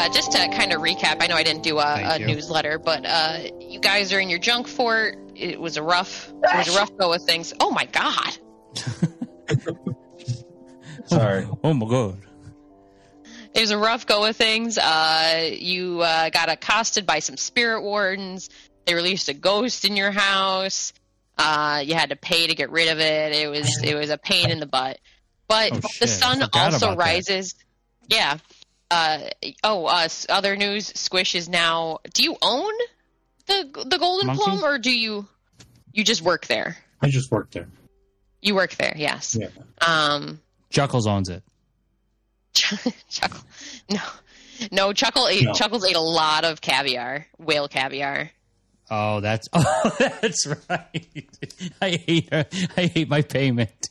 just to kind of recap, I know I didn't do a newsletter, but you guys are in your junk fort. It was a rough go of things. Oh my god! Sorry. Oh my god. It was a rough go of things. You got accosted by some spirit wardens. They released a ghost in your house. You had to pay to get rid of it. It was a pain in the butt. But the sun also rises. That. Yeah. Other news. Squish is now. Do you own the Golden Plum, or do you just work there? I just work there. You work there, yes. Yeah. Chuckles owns it. Chuckle. No. Chuckles ate a lot of caviar, whale caviar. Oh, that's right. I hate my payment.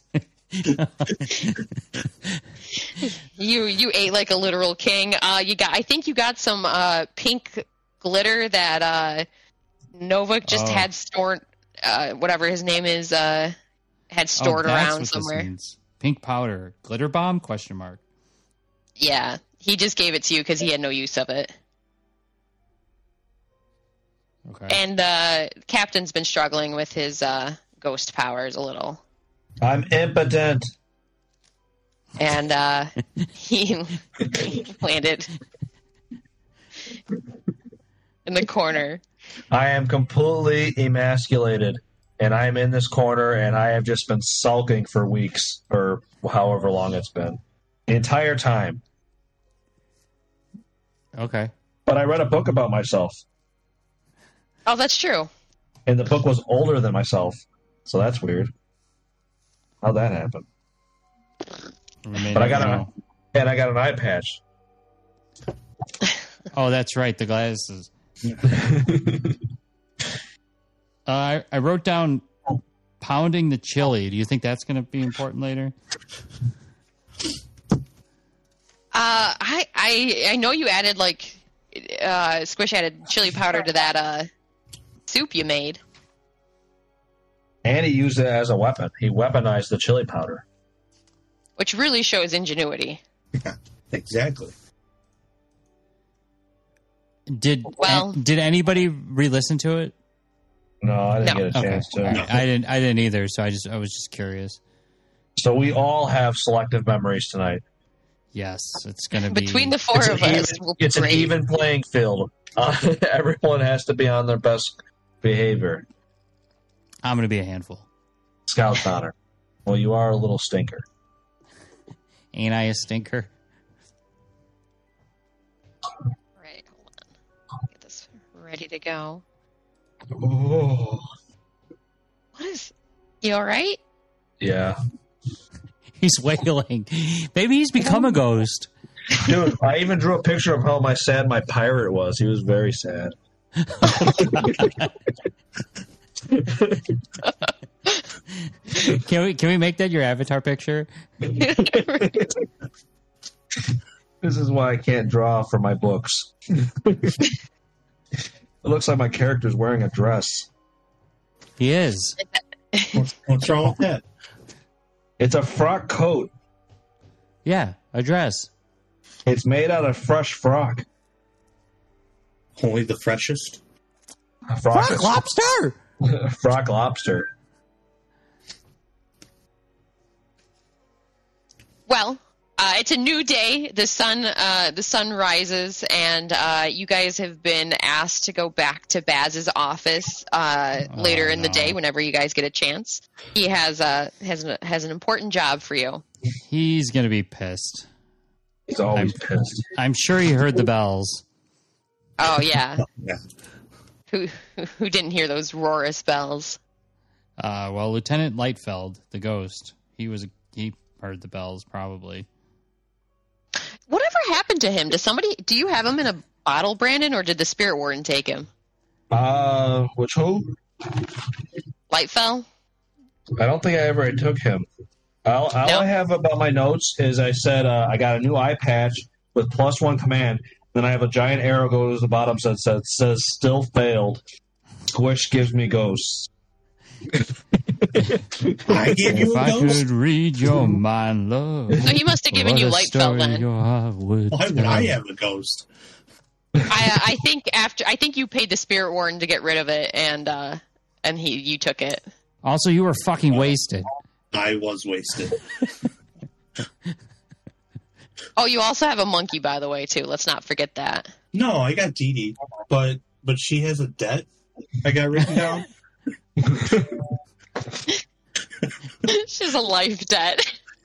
You ate like a literal king. I think you got some pink glitter that Nova just had stored. Whatever his name is, had stored around somewhere. Pink powder, glitter bomb? ? Yeah, he just gave it to you because he had no use of it. Okay. And Captain's been struggling with his ghost powers a little. I'm impotent. And he landed in the corner. I am completely emasculated, and I am in this corner, and I have just been sulking for weeks, or however long it's been. The entire time. Okay. But I read a book about myself. Oh, that's true. And the book was older than myself, so that's weird. How'd that happen? But I got an eye patch. Oh, that's right, the glasses. I wrote down pounding the chili. Do you think that's going to be important later? I know you added Squish added chili powder to that soup you made. And he used it as a weapon. He weaponized the chili powder. Which really shows ingenuity. Yeah, exactly. Did anybody re-listen to it? No, I didn't get a chance to. No. I didn't either, so I was just curious. So we all have selective memories tonight. Yes, it's going to be... Between the four of us, it's an even playing field. Everyone has to be on their best behavior. I'm going to be a handful. Scout's honor. Well, you are a little stinker. Ain't I a stinker? Right, hold on. Get this ready to go. Oh. What is... You alright? Yeah. He's wailing. Maybe he's become a ghost. Dude, I even drew a picture of how sad my pirate was. He was very sad. Can we make that your avatar picture? This is why I can't draw for my books. It looks like my character's wearing a dress. He is. What's wrong with that? It's a frock coat. Yeah, a dress. It's made out of fresh frock. Only the freshest? Frock lobster! Frock lobster. Well, it's a new day. The sun rises, and you guys have been asked to go back to Baz's office later in the day whenever you guys get a chance. He has an important job for you. He's going to be pissed. He's always pissed. I'm sure he heard the bells. Oh, yeah. Yeah. Who didn't hear those Rorus bells? Well, Lieutenant Lightfeld, the ghost, he heard the bells probably. Whatever happened to him? Do you have him in a bottle, Brandon, or did the Spirit Warden take him? Which who? Lightfell? I don't think I ever took him. All I have about my notes is I said I got a new eye patch with +1 command. Then I have a giant arrow goes to the bottom that says still failed. Squish gives me ghosts. I gave you a I ghost? could read your mind, love. So he must have given you Lightfell then. Why would I have a ghost? I think you paid the spirit warden to get rid of it, and you took it. Also, you were fucking wasted. I was wasted. Oh, you also have a monkey, by the way, too. Let's not forget that. No, I got Dee Dee, but she has a debt I got written down. She has a life debt.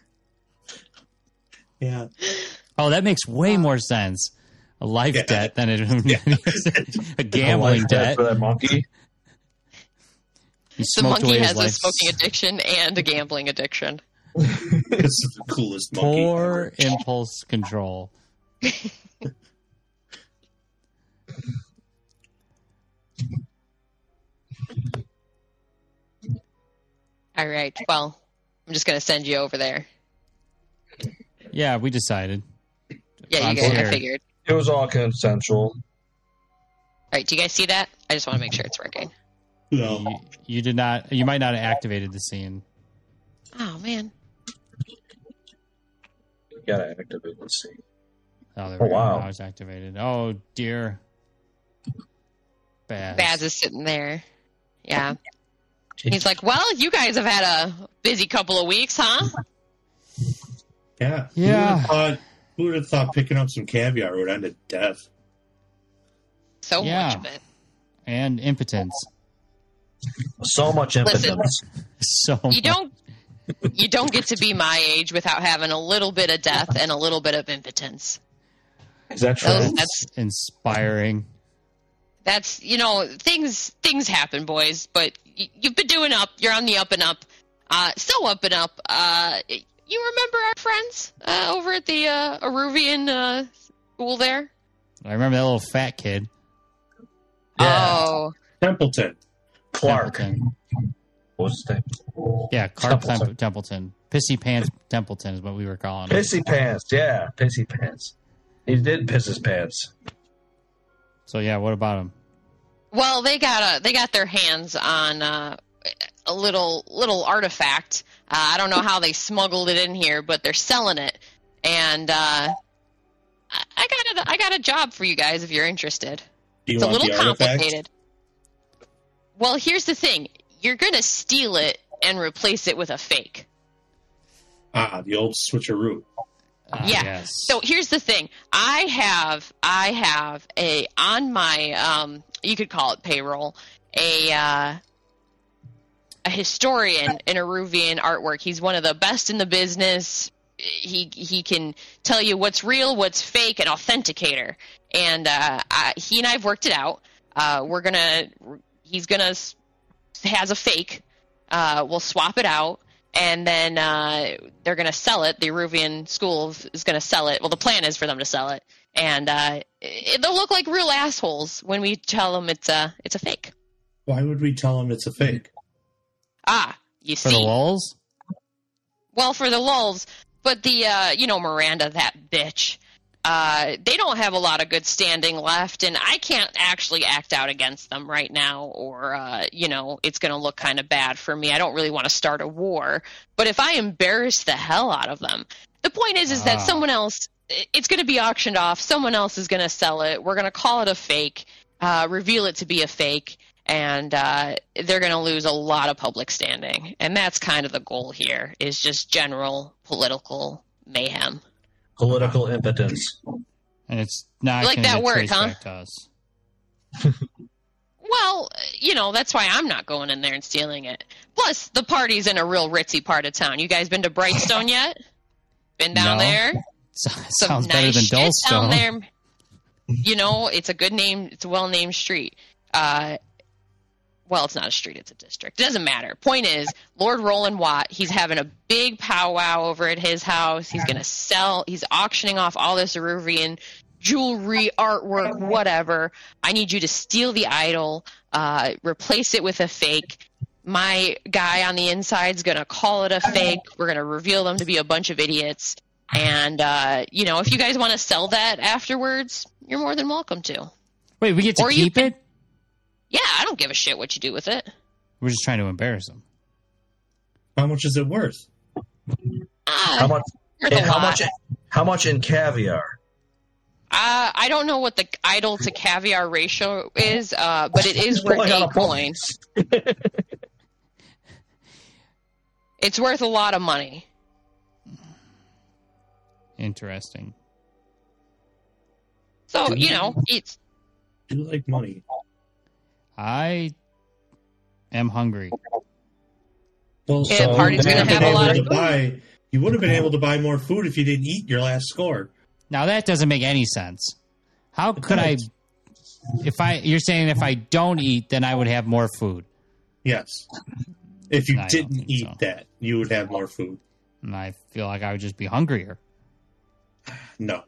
Yeah. Oh, that makes way more sense. A life debt than a gambling debt for that monkey. The monkey has a smoking addiction and a gambling addiction. This is the coolest monkey. Poor impulse control. All right. Well, I'm just going to send you over there. Yeah, we decided. Yeah, you guys, I figured. It was all consensual. All right. Do you guys see that? I just want to make sure it's working. No. You did not. You might not have activated the scene. Oh, man. You gotta activate the scene. Oh, there we go. Wow. Now it's activated. Oh, dear. Baz is sitting there. Yeah. He's like, well, you guys have had a busy couple of weeks, huh? Yeah. Yeah. Who would have thought picking up some caviar would end in death? So much of it. And impotence. So much impotence. You don't get to be my age without having a little bit of death and a little bit of impotence. Is that true? That's inspiring. That's, things happen, boys, but you've been doing up. You're on the up and up. So up and up. You remember our friends over at the Aruvian school there? I remember that little fat kid. Yeah. Oh. Templeton. Clark. Templeton. What's his name? Yeah, Clark Templeton. Pissy Pants Templeton is what we were calling him. Pissy Pants. Yeah, Pissy Pants. He did piss his pants. So yeah, what about him? Well, they got their hands on a little artifact. I don't know how they smuggled it in here, but they're selling it. And I got a job for you guys if you're interested. It's a little complicated. Well, here's the thing. You're going to steal it and replace it with a fake. The old switcheroo. Yeah. Yes. So here's the thing. I have on my you could call it payroll, a historian in Aruvian artwork. He's one of the best in the business. He can tell you what's real, what's fake, an authenticator. And he and I've worked it out. He's gonna has a fake. We'll swap it out. And then they're going to sell it. The Aruvian school is going to sell it. Well, the plan is for them to sell it. And they'll look like real assholes when we tell them it's a fake. Why would we tell them it's a fake? You For see. the lulz? Well, for the lulz. But the, Miranda, that bitch. They don't have a lot of good standing left, and I can't actually act out against them right now, or, it's going to look kind of bad for me. I don't really want to start a war. But if I embarrass the hell out of them, the point is that someone else, it's going to be auctioned off, someone else is going to sell it, we're going to call it a fake, reveal it to be a fake, and they're going to lose a lot of public standing. And that's kind of the goal here, is just general political mayhem. Political impotence. And it's not like going that to word, trace huh? back to us. Well, that's why I'm not going in there and stealing it. Plus, the party's in a real ritzy part of town. You guys been to Brightstone yet? Been down No. there? Sounds better nice than shit down Dullstone. there. It's a good name. It's a well-named street. Well, it's not a street, it's a district. It doesn't matter. Point is, Lord Roland Watt, he's having a big powwow over at his house. He's going to he's auctioning off all this Aruvian jewelry, artwork, whatever. I need you to steal the idol, replace it with a fake. My guy on the inside is going to call it a fake. We're going to reveal them to be a bunch of idiots. And, if you guys want to sell that afterwards, you're more than welcome to. Wait, we get to keep it? Yeah, I don't give a shit what you do with it. We're just trying to embarrass them. How much is it worth? How much? Worth a lot. How much in caviar? I don't know what the idol to caviar ratio is, but it is worth 8 coins. It's worth a lot of money. Interesting. So, it's... I do like money. I am hungry. Well, Yeah, so party's gonna have a lot of food. You would have been able to buy more food if you didn't eat your last score. Now that doesn't make any sense. How could I? You're saying if I don't eat, then I would have more food. Yes. If you I don't didn't think eat so. that, you would have more food. And I feel like I would just be hungrier. No.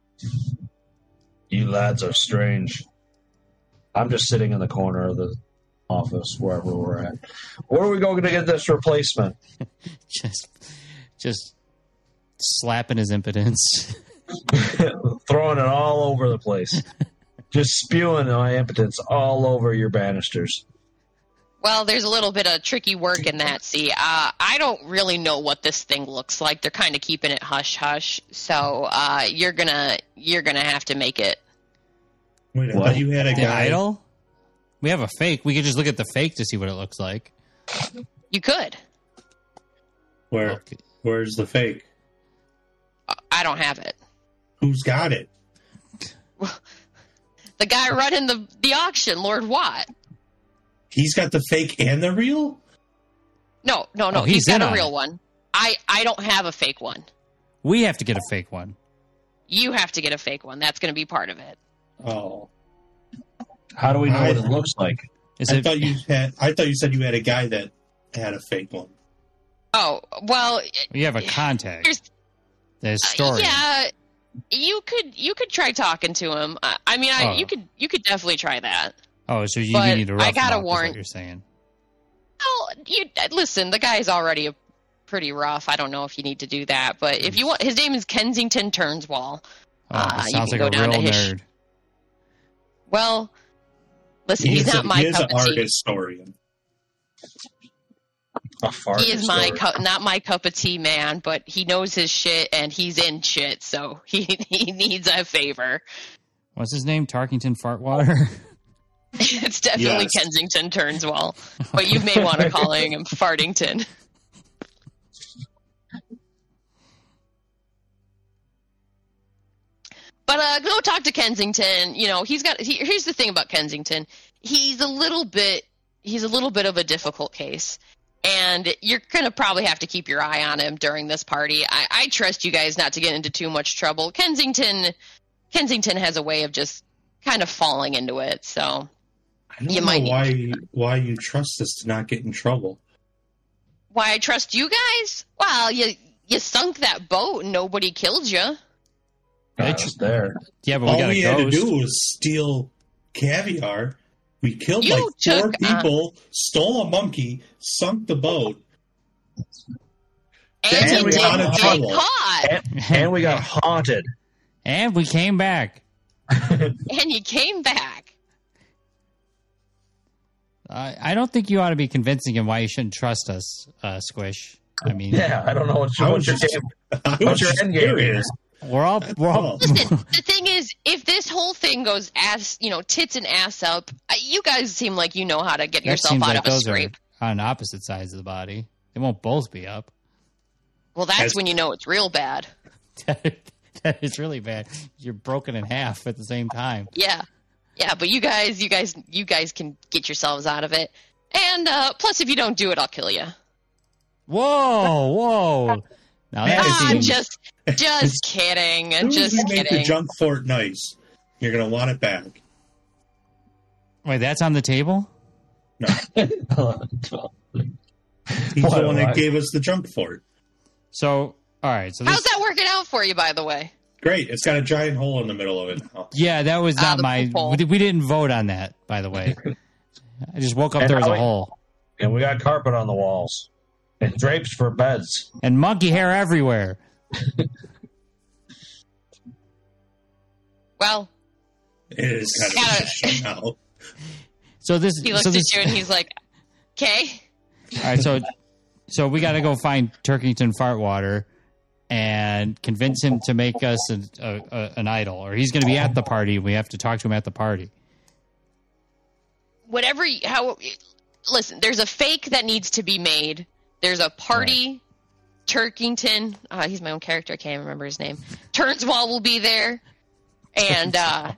You lads are strange. I'm just sitting in the corner of the office, wherever we're at. Where are we going to get this replacement? Just slapping his impotence. Throwing it all over the place. Just spewing my impotence all over your banisters. Well, there's a little bit of tricky work in that. See, I don't really know what this thing looks like. They're kind of keeping it hush hush. So you're gonna have to make it. Wait, I thought you had a The guy. idol? We have a fake. We could just look at the fake to see what it looks like. You could. Where's the fake? I don't have it. Who's got it? The guy running the auction, Lord Watt. He's got the fake and the real? No. Oh, He's he's in got a on real it. one. I don't have a fake one. We have to get a fake one. You have to get a fake one. That's going to be part of it. Oh. How do we know what it looks like? Is I thought you said you had a guy that had a fake one. Oh, well, You have a contact. Here's- The historian. yeah, you could try talking to him. I mean, Oh. you could definitely try that. Oh, so you But need to rough I gotta him up, is warn- what you're saying. Well, listen, the guy's already pretty rough. I don't know if you need to do that, but if you want, his name is Kensington Turnswall. Oh, You sounds can like go a down real to nerd. Well, listen, he's not my He's cup an of art tea. historian. A fart He is story. not my cup of tea, man. But he knows his shit and he's in shit, so he needs a favor. What's his name? Tarkington Fartwater? It's definitely Yes. Kensington Turnswall, but you may want to call him Fartington. But go talk to Kensington. Here's the thing about Kensington. He's a little bit of a difficult case, and you're gonna probably have to keep your eye on him during this party. I trust you guys not to get into too much trouble. Kensington has a way of just kind of falling into it, so. I don't You know might why you trust us to not get in trouble. Why I trust you guys? Well, you sunk that boat and nobody killed you. I was there. Yeah, but we All got we a had to ghost. do was steal caviar. We killed You like four took, people, stole a monkey, sunk the boat. And That's you how we got in didn't get trouble. caught. And we got haunted. And we came back. And you came back. I don't think you ought to be convincing him why you shouldn't trust us, Squish. I mean, Yeah, I don't know what I your, was what's your just- game. I What's was your just end game curious. is? we're all Listen, the thing is, if this whole thing goes tits and ass up, you guys seem like you know how to get that yourself seems out like of a those scrape. are on opposite sides of the body. They won't both be up. Well, that's As- when you know it's real bad. That is really bad. You're broken in half at the same time. Yeah, but you guys can get yourselves out of it. And plus, if you don't do it, I'll kill you. Whoa. Now that Ah, seems just kidding. As soon as Just we make the kidding. junk fort nice, you're going to want it back. Wait, that's on the table? No. He's Why, the one why? that gave us the junk fort. So, all right. So How's this, that working out for you, by the way? Great. It's got a giant hole in the middle of it now. yeah, that was not the my. poop hole. We didn't vote on that, by the way. I just woke up And there was how a we- hole And we got carpet on the walls. And drapes for beds. and monkey hair everywhere. Well, It is kind of Yeah. a shit show now. So this. he looks so at this. you and he's like, "Okay." All right. So we got to go find Turkington Fartwater, and convince him to make us an idol, or he's going to be at the party. We have to talk to him at the party. Listen, there's a fake that needs to be made. There's a party. Right. Turkington, he's my own character. I can't remember his name. Turnswall will be there, and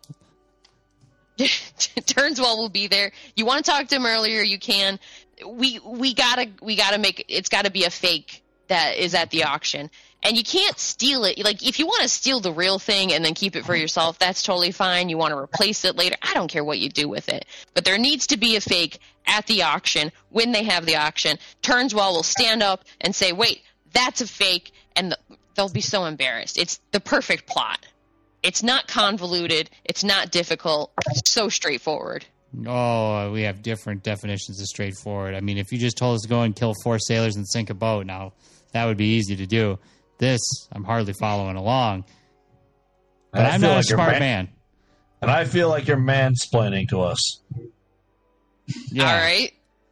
Turnswall will be there. You want to talk to him earlier? You can. We gotta make it's got to be a fake that is at the auction, and you can't steal it. Like if you want to steal the real thing and then keep it for yourself, that's totally fine. You want to replace it later? I don't care what you do with it, but there needs to be a fake at the auction when they have the auction. Turnswall will stand up and say, "Wait, that's a fake," and they'll be so embarrassed. It's the perfect plot. It's not convoluted. It's not difficult. It's so straightforward. Oh, we have different definitions of straightforward. I mean, if you just told us to go and kill 4 sailors and sink a boat, now that would be easy to do. This, I'm hardly following along. But I'm not a smart man. And I feel like you're mansplaining to us. Yeah. All right.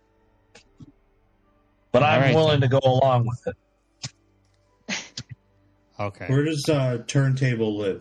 But I'm willing to go along with it. Okay. Where does Turntable live?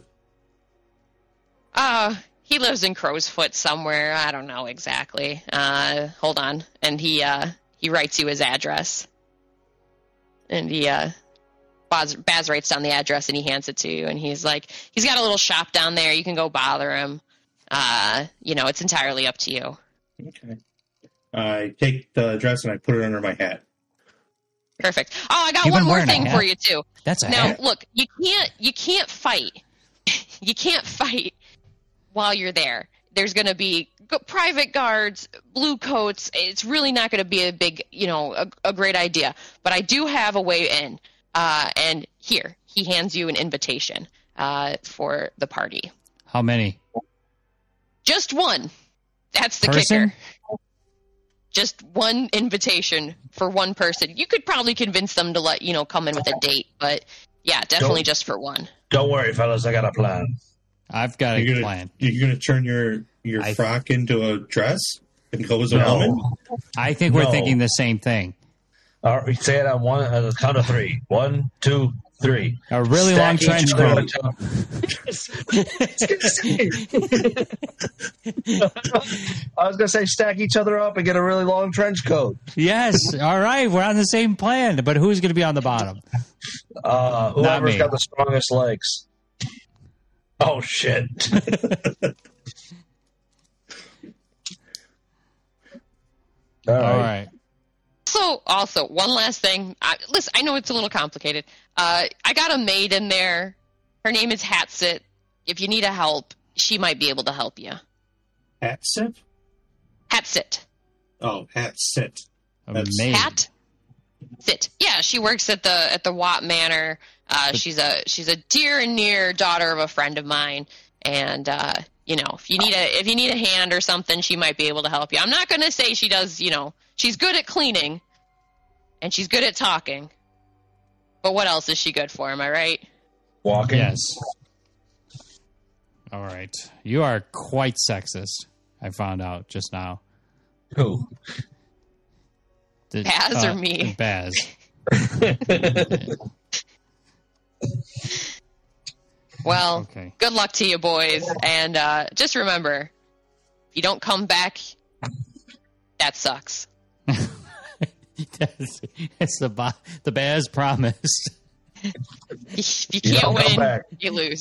He lives in Crow's Foot somewhere. I don't know exactly. Hold on. And he writes you his address. And Baz writes down the address and he hands it to you. And he's like, he's got a little shop down there. You can go bother him. It's entirely up to you. Okay. I take the address and I put it under my hat. Perfect. Oh, I got one more thing for you too. That's a now. hat. Look, you can't fight. You can't fight while you're there. There's going to be private guards, blue coats. It's really not going to be a big, a great idea. But I do have a way in. And here, he hands you an invitation for the party. How many? Just one. That's the person? Kicker. Just one invitation for one person. You could probably convince them to let, come in with a date. But, yeah, definitely just for one. Don't worry, fellas. I got a plan. I've got a plan. You're going to turn your frock into a dress and go as a woman? I think we're thinking the same thing. All right, say it on the count of 3. 1, 2, 3. A really long trench coat. I was going to say stack each other up and get a really long trench coat. Yes. All right. We're on the same plan. But who's going to be on the bottom? Whoever's got the strongest legs. Oh, shit. All right. Also, one last thing. Listen, I know it's a little complicated. I got a maid in there. Her name is Hatsit. If you need a help, she might be able to help you. Hatsit? Hatsit. Oh, Hatsit. Hatsit. Yeah, she works at the Watt Manor. She's a dear and near daughter of a friend of mine, and if you need a hand or something, she might be able to help you. I'm not going to say she does. She's good at cleaning, and she's good at talking. But what else is she good for? Am I right? Walking. Yes. All right. You are quite sexist. I found out just now. Who? Baz or me? Baz. Well, Good luck to you, boys. And just remember, if you don't come back, that sucks. It's the Baz promise. If you can't win, you lose.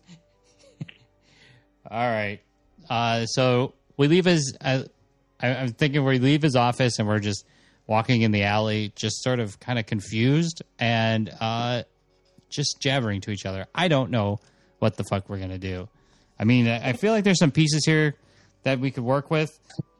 All right. So we leave his... I'm thinking we leave his office and we're just walking in the alley, just sort of kind of confused and just jabbering to each other. I don't know what the fuck we're going to do. I mean, I feel like there's some pieces here that we could work with.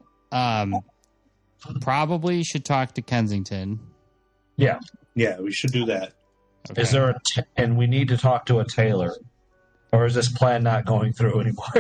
Probably should talk to Kensington. Yeah. Yeah, we should do that. Okay. Is there and we need to talk to a tailor, or is this plan not going through anymore?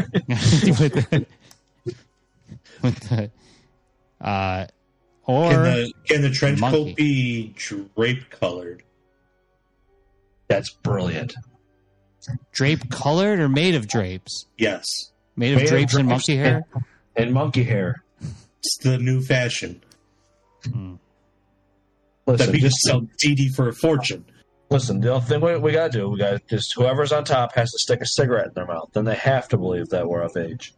Can the trench coat be drape colored? That's brilliant. Drape colored or made of drapes? Yes. Made of drapes and monkey hair? And monkey hair. It's the new fashion. Listen, that we just sell DD for a fortune. Listen, the only thing we got to do, we got to just whoever's on top has to stick a cigarette in their mouth. Then they have to believe that we're of age.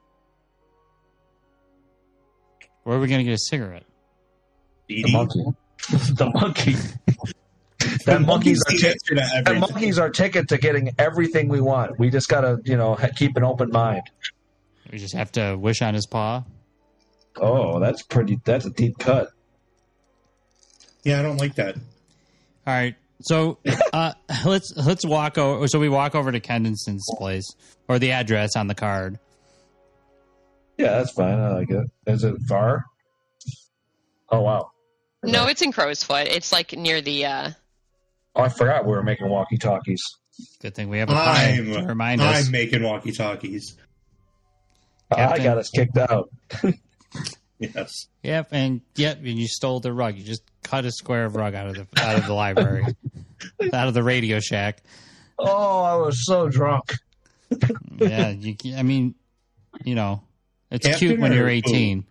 Where are we going to get a cigarette? The monkey. The monkey. That monkey's our ticket to getting everything we want. We just got to, keep an open mind. We just have to wish on his paw. Oh, that's a deep cut. Yeah, I don't like that. All right. So let's walk over. So we walk over to Kendenson's place, or the address on the card. Yeah, that's fine. I like it. Is it far? Oh, wow. No, it's in Crowsfoot. It's like near the... Oh, I forgot we were making walkie-talkies. Good thing we have a time to remind us. I'm making walkie-talkies. I got us kicked out. Yes. Yep, and you stole the rug. You just cut a square of rug out of the library, out of the Radio Shack. Oh, I was so drunk. Yeah, it's Captain cute when you're or 18.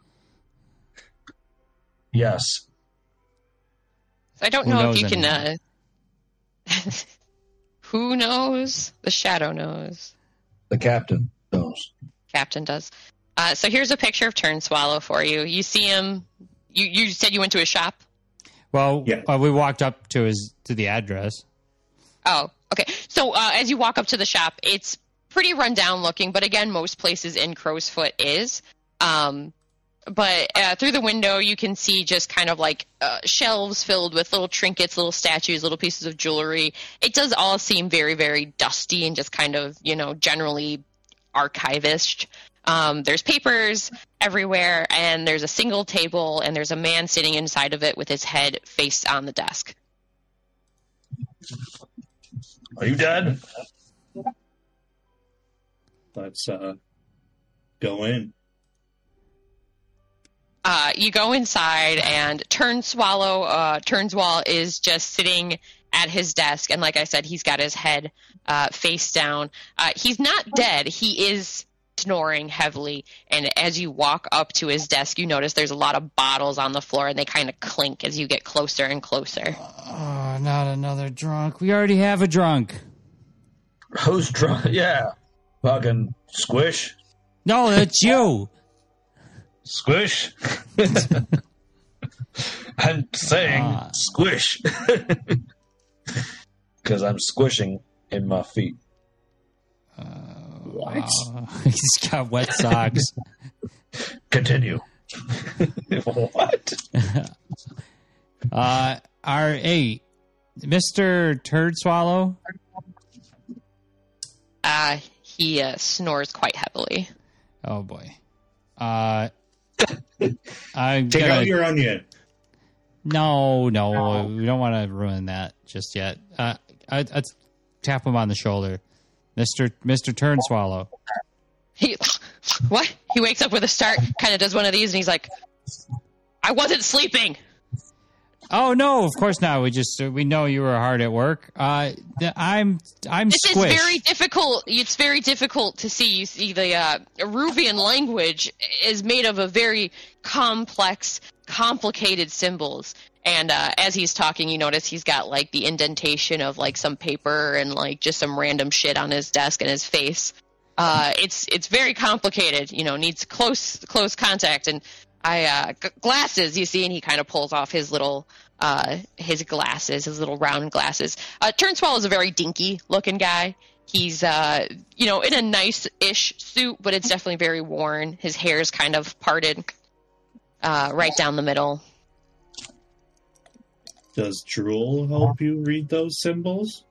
Yes. I don't know if you can... Who knows? The Shadow knows. The captain knows. Captain does. So here's a picture of Turnswallow for you. You see him. You said you went to his shop? Well, yeah. We walked up to the address. Oh, okay. So as you walk up to the shop, it's pretty run down looking, but again, most places in Crowsfoot is. But through the window, you can see just kind of like shelves filled with little trinkets, little statues, little pieces of jewelry. It does all seem very, very dusty and just kind of, generally archivist. There's papers everywhere, and there's a single table, and there's a man sitting inside of it with his head face on the desk. Are you dead? Let's go in. You go inside, and Turnswall is just sitting at his desk, and like I said, he's got his head face down. He's not dead. He is snoring heavily, and as you walk up to his desk, you notice there's a lot of bottles on the floor, and they kind of clink as you get closer and closer. Oh, not another drunk. We already have a drunk. Who's drunk? Yeah. Fucking Squish. No, that's you. Squish. I'm saying squish. Because I'm squishing in my feet. What? He's got wet socks. Continue. What? Mr. Turdswallow? He snores quite heavily. Oh, boy. Take out your onion. No, we don't want to ruin that just yet. I'd tap him on the shoulder. Mr. Turnswallow. What? He wakes up with a start, kind of does one of these, and he's like, I wasn't sleeping. Oh, no, of course not. We know you were hard at work. I'm This Squish. is very difficult. It's very difficult to see. You see, the Aruvian language is made of a very complex, complicated symbols. And as he's talking, you notice he's got like the indentation of like some paper and like just some random shit on his desk and his face. It's very complicated. Needs close contact. And glasses, you see, and he kind of pulls off his little his glasses, his little round glasses. Turnswallow is a very dinky looking guy. He's in a nice-ish suit, but it's definitely very worn. His hair's kind of parted right down the middle. Does drool help you read those symbols?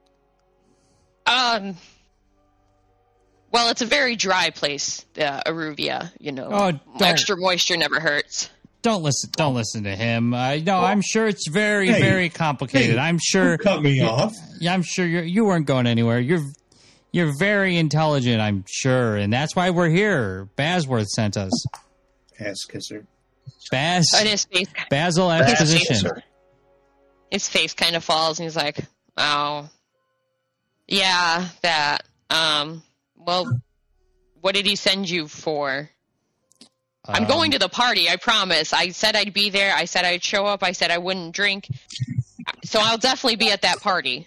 Well, it's a very dry place, Aruvia. Extra moisture never hurts. Don't listen to him. I'm sure it's very, very complicated. I'm sure. Cut me off. Yeah, I'm sure you weren't going anywhere. You're very intelligent, I'm sure, and that's why we're here. Basworth sent us. Ass kisser. And his face, Basil Exposition. His face kind of falls, and he's like, "Oh, yeah, that. Well, what did he send you for?" I'm going to the party, I promise. I said I'd be there. I said I'd show up. I said I wouldn't drink. So I'll definitely be at that party.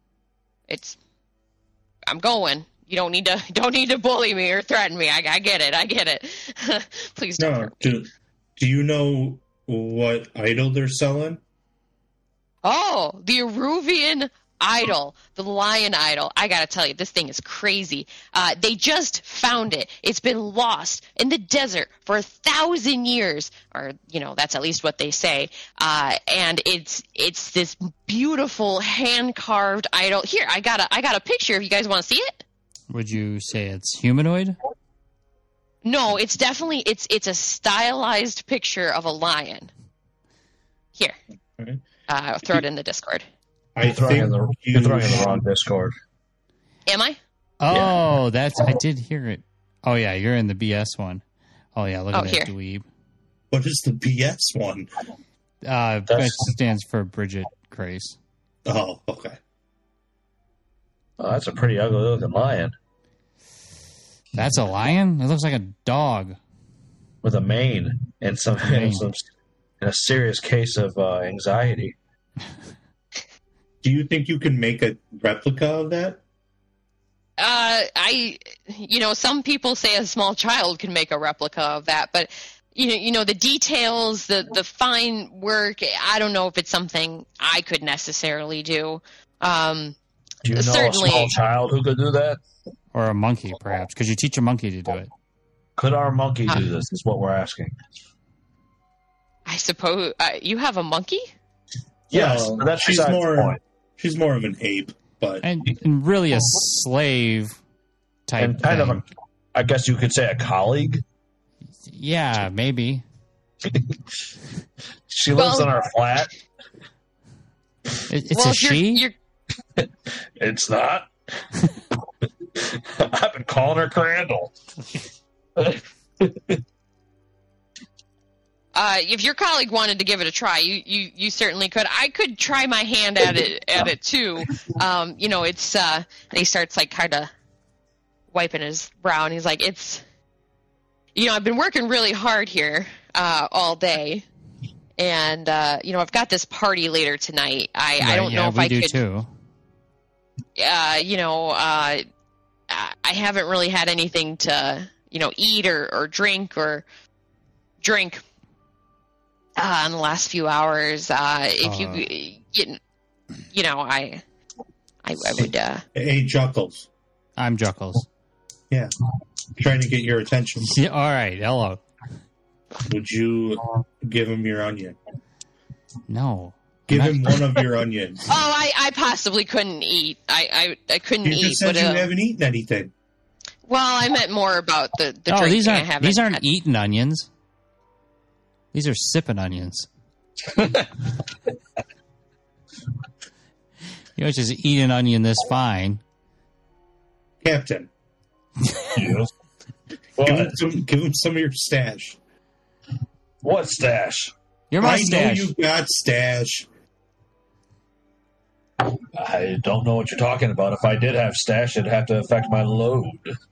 I'm going. You don't need to bully me or threaten me. I get it. Please don't. No, do you know what idol they're selling? Oh, the Eruvian idol, the lion idol. I gotta tell you, this thing is crazy. They just found it. It's been lost in the desert for 1,000 years, or that's at least what they say. And it's this beautiful hand carved idol. Here, I got a picture. If you guys want to see it. Would you say it's humanoid? No, it's definitely it's a stylized picture of a lion. Here, I'll throw it in the Discord. You're throwing in the wrong Discord. Am I? Oh, I did hear it. Oh yeah, you're in the BS one. Oh yeah, look at that here. dweeb. What is the BS one? It stands for Bridget Grace. Oh, okay. Oh, that's a pretty ugly looking lion That's a lion? It looks like a dog. with a mane and a serious case of anxiety. Do you think you can make a replica of that? Some people say a small child can make a replica of that, but the details, the fine work, I don't know if it's something I could necessarily do. Do you know certainly, a small child who could do that? Or a monkey, perhaps. Could you teach a monkey to do it? Could our monkey do this, is what we're asking. I suppose. You have a monkey? Yes, but that's besides the point. She's more of an ape, but And really a slave type And kind thing. of I guess you could say a colleague. Yeah, maybe. She lives in our flat. It's a she? It's not. I've been calling her Crandall. If your colleague wanted to give it a try, you certainly could. I could try my hand at it too. It's and he starts like kind of wiping his brow, and he's like, I've been working really hard here all day, and I've got this party later tonight. I don't know if I could. Too. I haven't really had anything to eat or drink in the last few hours. If you I would. Hey, Juckles. I'm Juckles. Yeah, trying to get your attention. Yeah, all right, hello. Would you give him your onion? No. Give him one of your onions. Oh, I possibly couldn't eat. I couldn't You eat. just said you haven't eaten anything. Well, I meant more about the Oh, drinking. these aren't eating onions. These are sipping onions. Just eat an onion this fine. Captain, give him some of your stash. What stash? Your I mustache. know you got stash. I don't know what you're talking about. If I did have stash, it'd have to affect my load.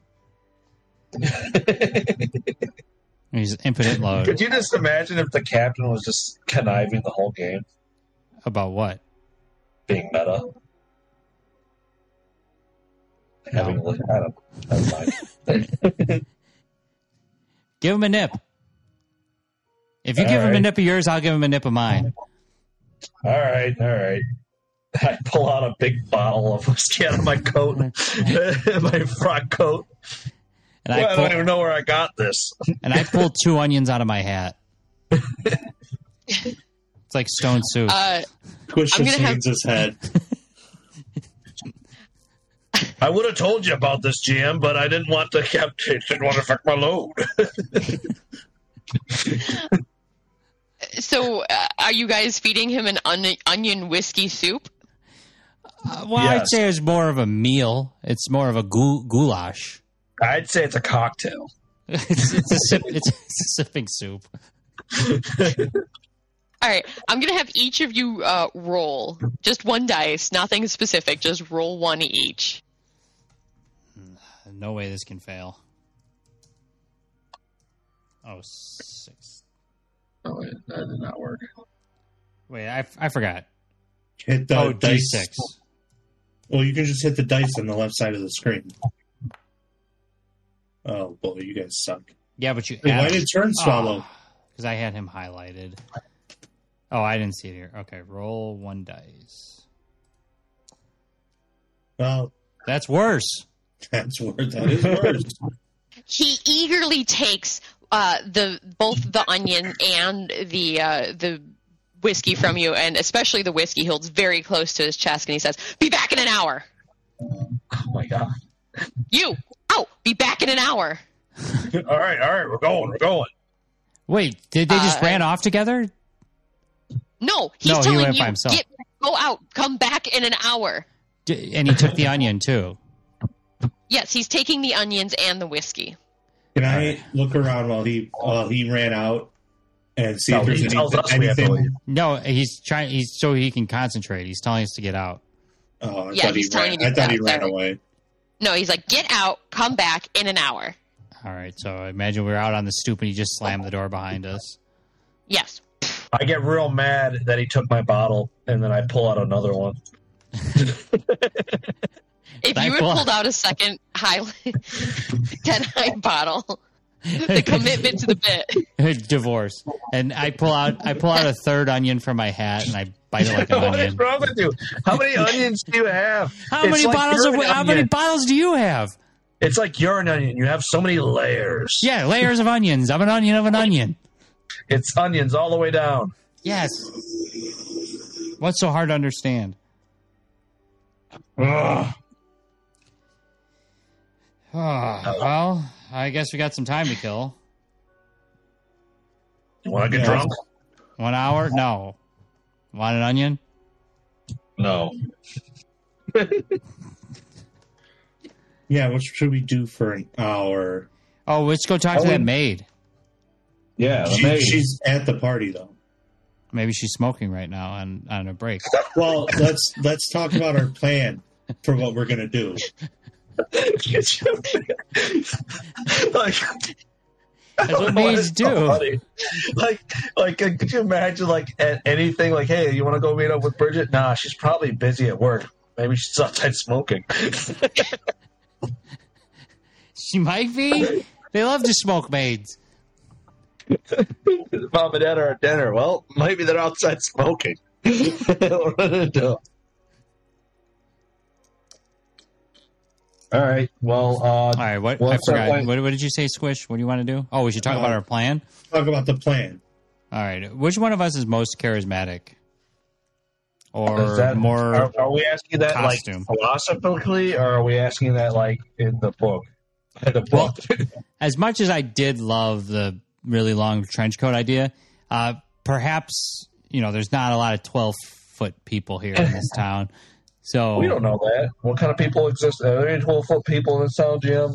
He's impotent load. Could you just imagine if the captain was just conniving the whole game? About what? Being meta. Having, I don't Never mind. Give him a nip. If you give him a nip of yours, I'll give him a nip of mine. All right. I pull out a big bottle of whiskey out of my coat, my frock coat. And I don't even know where I got this. And I pulled 2 onions out of my hat. It's like stone soup. Twitch just hangs his head. I would have told you about this, GM, but I didn't want to affect my load. So, are you guys feeding him an onion whiskey soup? Well, yes. I'd say it's more of a meal. It's more of a goulash. I'd say it's a cocktail. It's a sipping soup. All right, I'm going to have each of you roll. Just 1 dice, nothing specific. Just roll 1 each. No way this can fail. Oh, 6. Oh, wait, that did not work. Wait, I forgot. hit the dice. D6. Well, you can just hit the dice on the left side of the screen. Oh boy, you guys suck. Yeah, but you. Wait, why did Turn swallow? Because I had him highlighted. Oh, I didn't see it here. Okay, roll 1 dice. Well, that's worse. That is worse. He eagerly takes both the onion and the whiskey from you, and especially the whiskey. He holds very close to his chest, and he says, "Be back in an hour." Oh my god! Be back in an hour. all right, we're going. Wait, did they just ran off together? No, he's he telling went you, by himself. go out, come back in an hour. And he took the onion too. Yes, he's taking the onions and the whiskey. Can I look around while he ran out and see if there's anything? No, he's trying. He's so he can concentrate. He's telling us to get out. Oh, I thought he ran away. No, he's like, get out, come back in an hour. All right, so I imagine we're out on the stoop and he just slammed the door behind us. Yes. I get real mad that he took my bottle, and then I pull out another one. If you had pulled out a second Denheim bottle, the commitment to the bit. Divorce. And I pull out a third onion from my hat and I bite it like an onion. What is wrong with you? How many onions do you have? How many bottles do you have? It's like you're an onion. You have so many layers. Yeah, layers of onions. I'm an onion of an onion. It's onions all the way down. Yes. What's so hard to understand? Ugh. Well, I guess we got some time to kill. You want to get drunk? 1 hour? No. Want an onion? No. Yeah, what should we do for an hour? Oh, let's go talk to that maid. Yeah, the maid. She's at the party, though. Maybe she's smoking right now on a break. Well, let's talk about our plan for what we're going to do. Like, that's what maids do. So like, could you imagine anything like, hey, you want to go meet up with Bridget? Nah, she's probably busy at work. Maybe she's outside smoking. She might be. They love to smoke, maids. Mom and Dad are at dinner. Well, maybe they're outside smoking. What are they do? All right. Well, all right. What I forgot. What did you say, Squish? What do you want to do? Oh, we should talk about our plan. Talk about the plan. All right. Which one of us is most charismatic, or more? Are we asking that costume? Like philosophically, or are we asking that like in the book? In the book. Well, as much as I did love the really long trench coat idea, perhaps there's not a lot of 12-foot people here in this town. So we don't know that. What kind of people exist? Are there any 12-foot people in this town, Jim?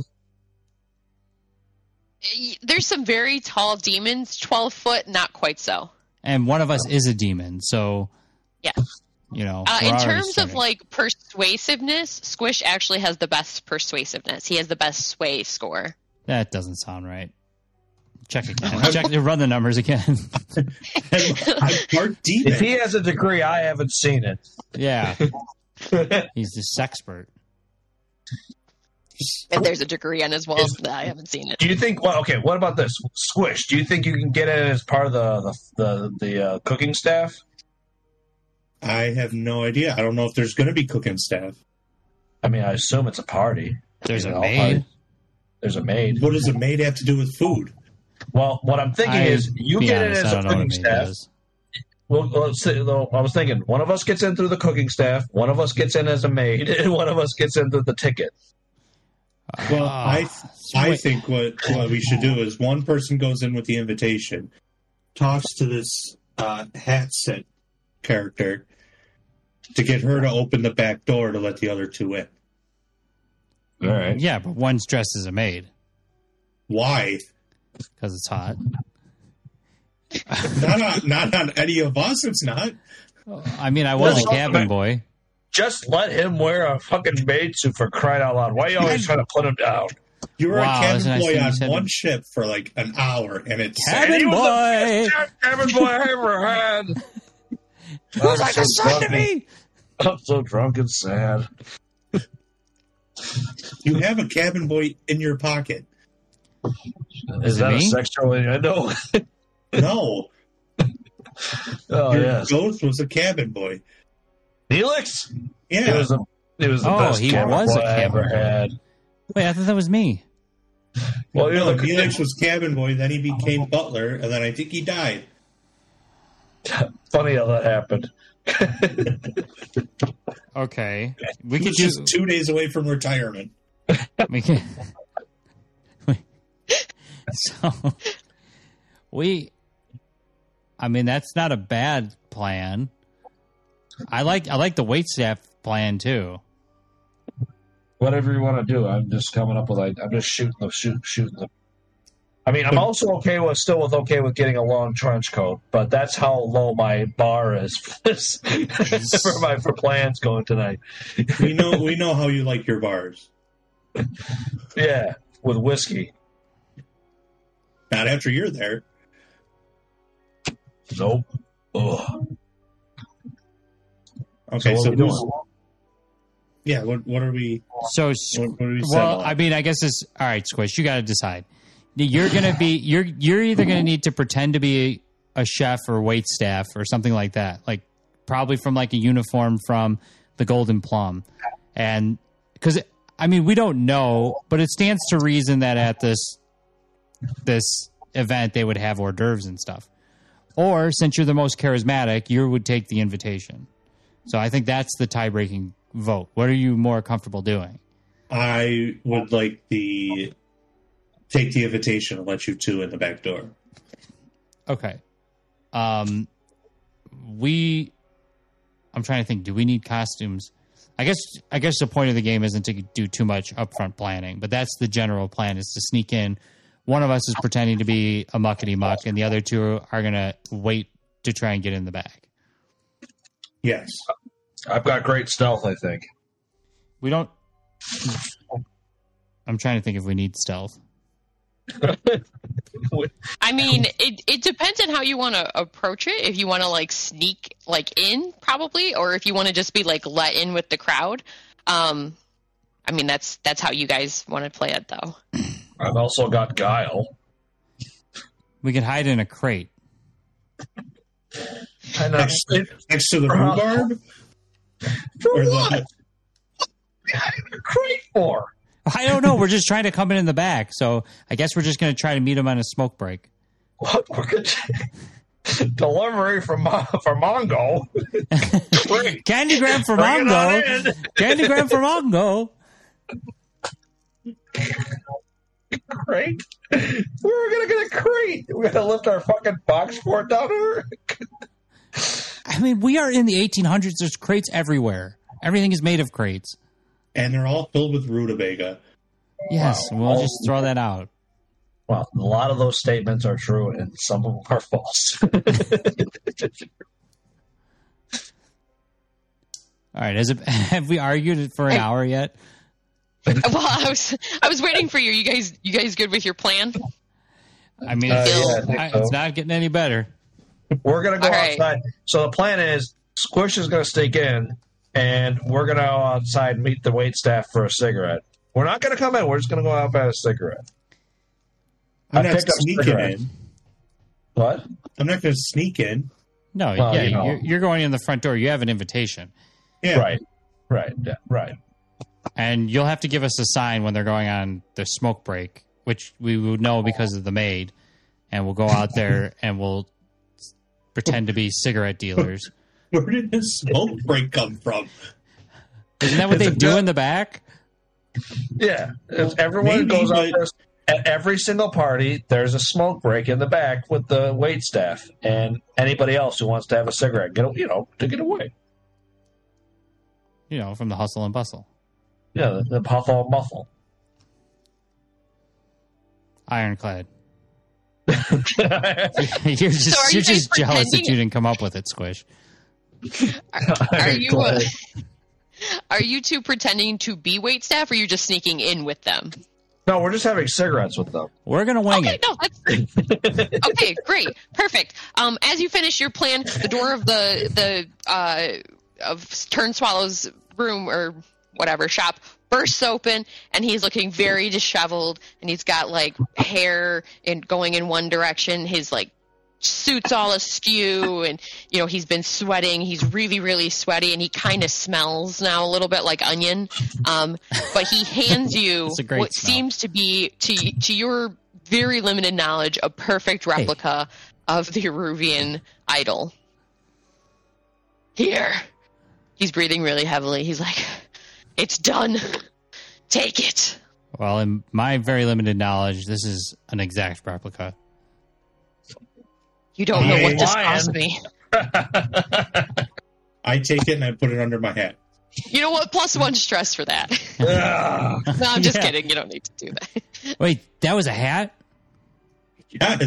There's some very tall demons. 12 foot, not quite so. And one of us is a demon, so yeah. In terms of like persuasiveness, Squish actually has the best persuasiveness. He has the best sway score. That doesn't sound right. Check again. Run the numbers again. I'm part demon. If he has a degree, I haven't seen it. Yeah. He's the sexpert. And there's a degree on as well. I haven't seen it. Do you think? Well, okay. What about this, Squish? Do you think you can get it as part of the cooking staff? I have no idea. I don't know if there's going to be cooking staff. I mean, I assume it's a party. There's a maid. There's a maid. What does a maid have to do with food? Well, what I'm thinking is you get it as a cooking staff. Well, let's see, though, I was thinking one of us gets in through the cooking staff, one of us gets in as a maid, and one of us gets in through the ticket. Well, I think what we should do is one person goes in with the invitation, talks to this hat set character to get her to open the back door to let the other two in. All right. Yeah, but one's dressed as a maid. Why? Because it's hot. Not on any of us, it's not. I mean, I was a cabin boy. Just let him wear a fucking maid suit, for crying out loud. Why are you always trying to put him down? You were a cabin boy on one ship for like an hour, and it's cabin boy. Cabin boy I ever had. Who's like a son to me? I'm so drunk and sad. You have a cabin boy in your pocket. Is that a sexual innuendo? No. Oh, Your ghost was a cabin boy. Felix? Yeah. It was the best cabin boy I ever had. Wait, I thought that was me. Well, no, Felix was cabin boy, then he became butler, and then I think he died. Funny how that happened. Okay. We could just 2 days away from retirement. We can. So I mean, that's not a bad plan. I like the waitstaff plan too. Whatever you want to do, I'm just coming up with. I'm just shooting them. I mean, I'm also okay with getting a long trench coat, but that's how low my bar is for plans going tonight. We know how you like your bars. Yeah, with whiskey. Not after you're there. Nope. Ugh. Okay, so who's... Yeah, what are we... So, well, I mean, I guess it's... All right, Squish, you got to decide. You're going to be... You're either going to need to pretend to be a chef or waitstaff or something like that. Like, probably from, like, a uniform from the Golden Plum. And... Because, I mean, we don't know, but it stands to reason that at this event they would have hors d'oeuvres and stuff. Or, since you're the most charismatic, you would take the invitation. So I think that's the tie-breaking vote. What are you more comfortable doing? I would like take the invitation and let you two in the back door. Okay. I'm trying to think. Do we need costumes? I guess the point of the game isn't to do too much upfront planning, but that's the general plan: is to sneak in. One of us is pretending to be a muckety muck, and the other two are going to wait to try and get in the back. Yes. I've got great stealth, I think. We don't... I'm trying to think if we need stealth. I mean, it depends on how you want to approach it. If you want to, like, sneak, like, in, probably, or if you want to just be, like, let in with the crowd. I mean, that's how you guys want to play it, though. I've also got guile. We could hide in a crate. Next to the rhubarb? For what? A crate for? I don't know. We're just trying to come in the back, so I guess we're just going to try to meet him on a smoke break. What? We're going to delivery from Mongo. Candygram for Mongo. Candygram for Mongo. Crate? We're going to get a crate. We're going to lift our fucking box fort down here. I mean, we are in the 1800s. There's crates everywhere. Everything is made of crates. And they're all filled with rutabaga. Yes, wow. We'll just throw that out. Well, a lot of those statements are true, and some of them are false. All right, have we argued for an hour yet? Well, I was waiting for you. You guys good with your plan? I mean, it's not getting any better. We're going to go outside. So the plan is Squish is going to sneak in, and we're going to go outside and meet the waitstaff for a cigarette. We're not going to come in. We're just going to go out and have a cigarette. I'm not sneaking in. What? I'm not going to sneak in. No, you're going in the front door. You have an invitation. Yeah. Right. And you'll have to give us a sign when they're going on their smoke break, which we would know because of the maid. And we'll go out there and we'll pretend to be cigarette dealers. Where did this smoke break come from? Isn't that what they do in the back? Yeah. Everyone goes out there. At every single party, there's a smoke break in the back with the waitstaff and anybody else who wants to have a cigarette, to get away. From the hustle and bustle. Yeah, the huffle and muffle. Ironclad. You're just jealous that you didn't come up with it, Squish. Are you two pretending to be waitstaff, or are you just sneaking in with them? No, we're just having cigarettes with them. We're gonna wing it. No, that's okay. Great, perfect. As you finish your plan, the door of the of Turnswallow's room or whatever shop bursts open, and he's looking very disheveled, and he's got like hair going in one direction. His like suit's all askew, and he's been sweating. He's really, really sweaty, and he kind of smells now a little bit like onion. But he hands you what seems to be, to your very limited knowledge, a perfect replica of the Eruvian idol. Here. He's breathing really heavily. He's like, "It's done. Take it." Well, in my very limited knowledge, this is an exact replica. You don't know what this cost me. I take it and I put it under my hat. You know what? +1 stress for that. No, I'm just kidding. You don't need to do that. Wait, that was a hat? Yes.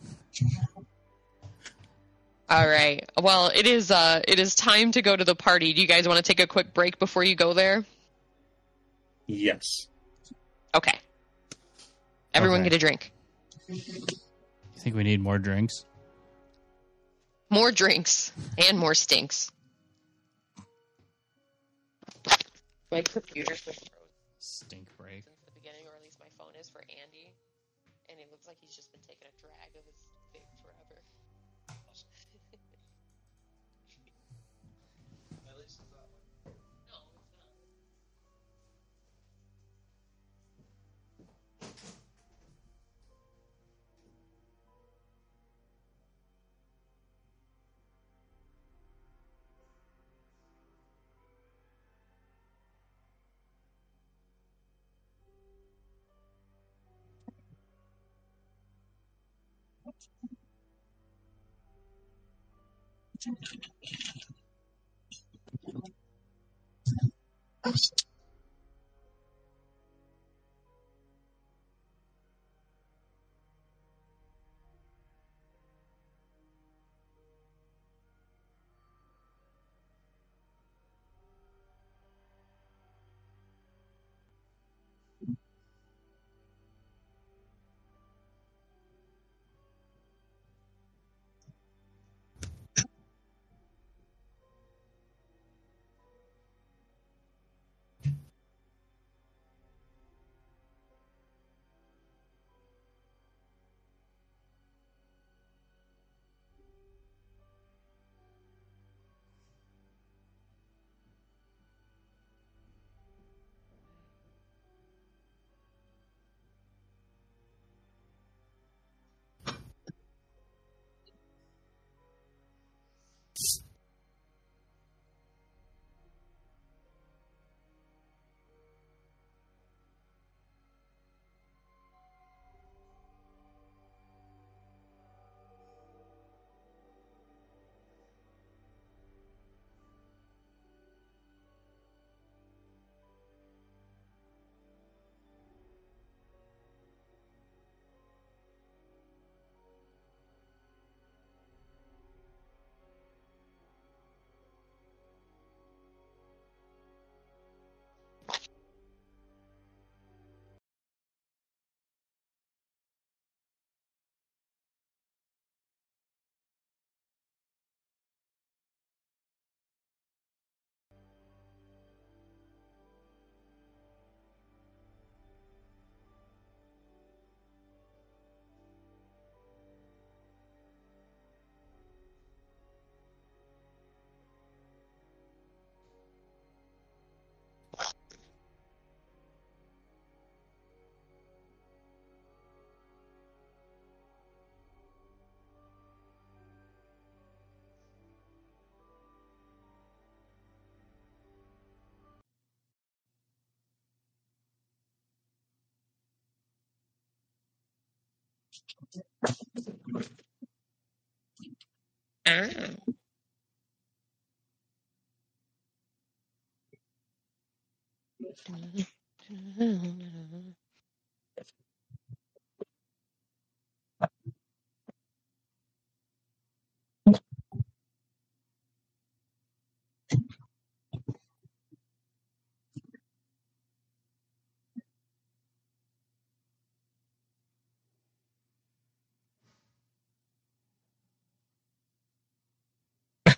All right. Well, it is time to go to the party. Do you guys want to take a quick break before you go there? Yes. Okay. Everyone get a drink. You think we need more drinks? More drinks and more stinks. My computer's been frozen. Stink break. Since the beginning, or at least my phone is for Andy, and it looks like he's just been taking a drag of his thing forever. No, it's not.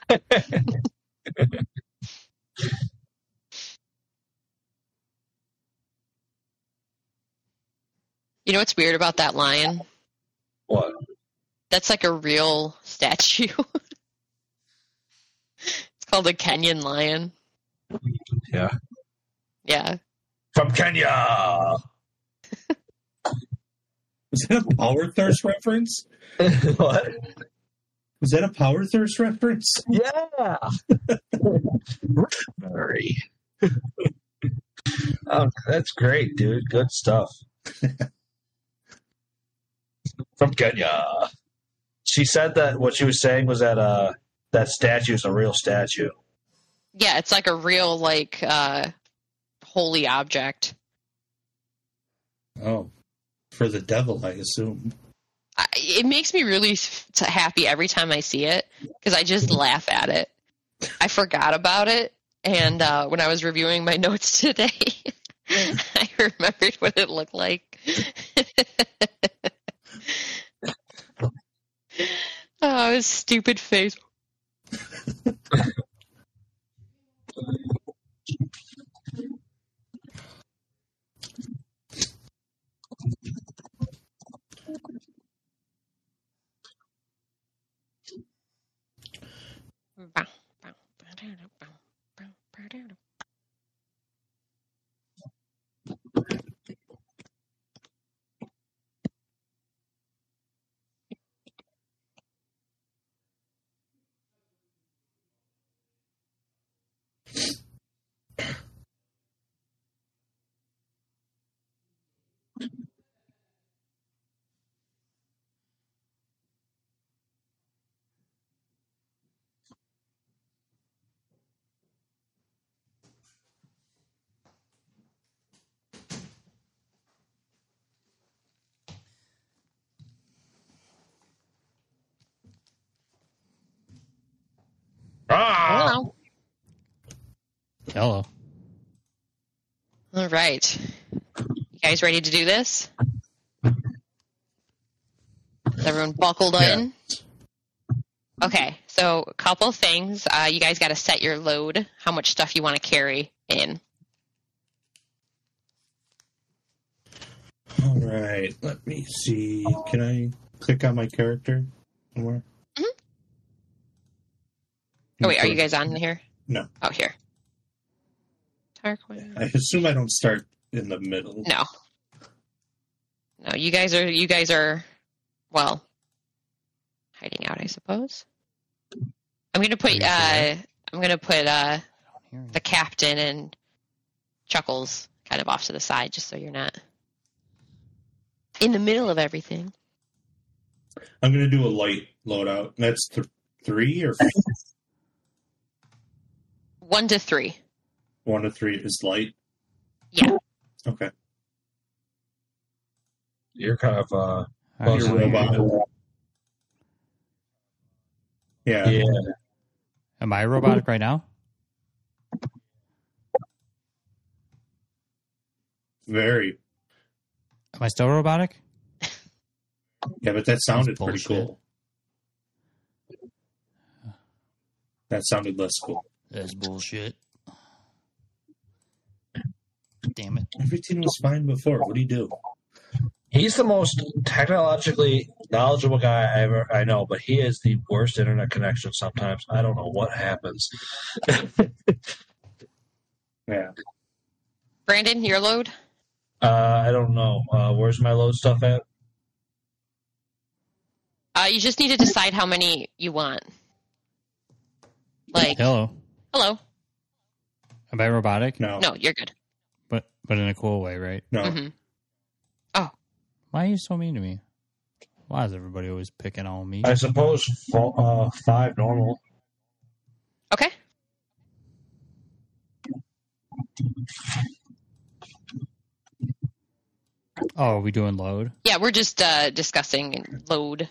You know what's weird about that lion? What? That's like a real statue. It's called a Kenyan lion. Yeah. Yeah. From Kenya. Was that a Power Thirst reference? What? Was that a Power Thirst reference? Yeah. Murray. Oh, that's great, dude. Good stuff. From Kenya. She said that what she was saying was that that statue is a real statue. Yeah, it's like a real, like, holy object. Oh. For the devil, I assume. It makes me really happy every time I see it, because I just laugh at it. I forgot about it, and when I was reviewing my notes today, I remembered what it looked like. Oh, his stupid face. Hello. Hello. All right. You guys ready to do this? Is everyone buckled in? Okay, so a couple of things. You guys got to set your load, how much stuff you want to carry in. All right. Let me see. Can I click on my character somewhere? Mm-hmm. Oh, wait, are you guys on here? No. Oh, here. Tarquin. I assume I don't start in the middle. No. No, you guys are, well, hiding out, I suppose. I'm gonna put the captain and Chuckles kind of off to the side, just so you're not in the middle of everything. I'm gonna do a light loadout. That's 3 or 1 to 3. 1 to 3 is light. Yeah. Okay. You're kind of You're a robot. Yeah. Am I robotic right now? Very. Am I still robotic? Yeah, but that sounded pretty bullshit. cool. That sounded less cool. That's bullshit. Damn it. Everything was fine before. What do you do? He's the most technologically knowledgeable guy I know, but he is the worst internet connection sometimes. I don't know what happens. Yeah. Brandon, your load? I don't know. Where's my load stuff at? You just need to decide how many you want. Like, Hello. hello. Am I robotic? No. No, you're good. But in a cool way, right? No. Mm-hmm. Oh. Why are you so mean to me? Why is everybody always picking on me? I suppose 5 normal. Okay. Oh, are we doing load? Yeah, we're just discussing load.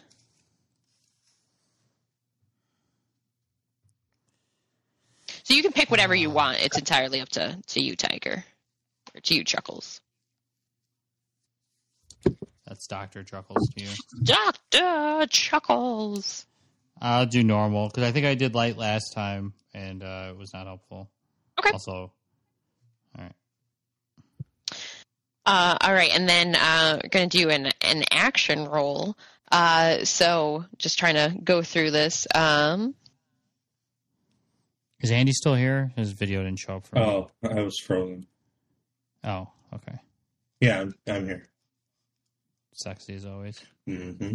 So you can pick whatever you want. It's entirely up to you, Tiger. Or to you, Chuckles. That's Dr. Chuckles to you. Dr. Chuckles. I'll do normal because I think I did light last time and it was not helpful. Okay. Also, all right. All right, and then we're going to do an action roll. So just trying to go through this. Is Andy still here? His video didn't show up for me. Oh, I was frozen. Oh, okay. Yeah, I'm here. Sexy as always. Mm-hmm.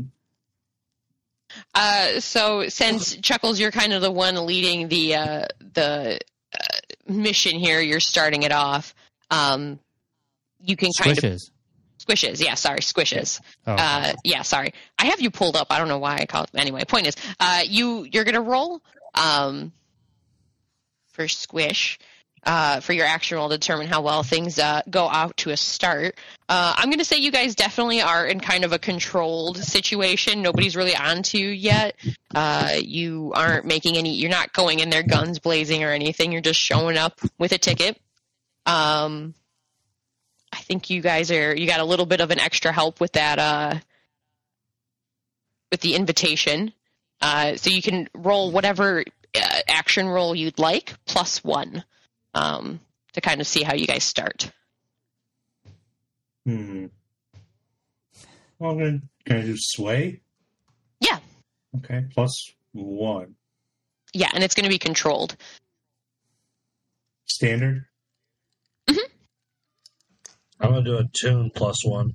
So since Chuckles, you're kind of the one leading the mission here. You're starting it off. You can kind of squishes. Yeah, sorry, squishes. Oh, okay. Yeah, sorry. I have you pulled up. I don't know why I called it. Anyway, point is, you're gonna roll for squish. For your action roll to determine how well things go out to a start. I'm going to say you guys definitely are in kind of a controlled situation. Nobody's really onto you yet. You aren't making any, you're not going in there guns blazing or anything. You're just showing up with a ticket. I think you guys you got a little bit of an extra help with that, with the invitation. So you can roll whatever action roll you'd like, +1. To kind of see how you guys start. Well, can I do sway? Yeah. Okay, +1. Yeah, and it's going to be controlled. Standard? Mm-hmm. I'm going to do a tune +1.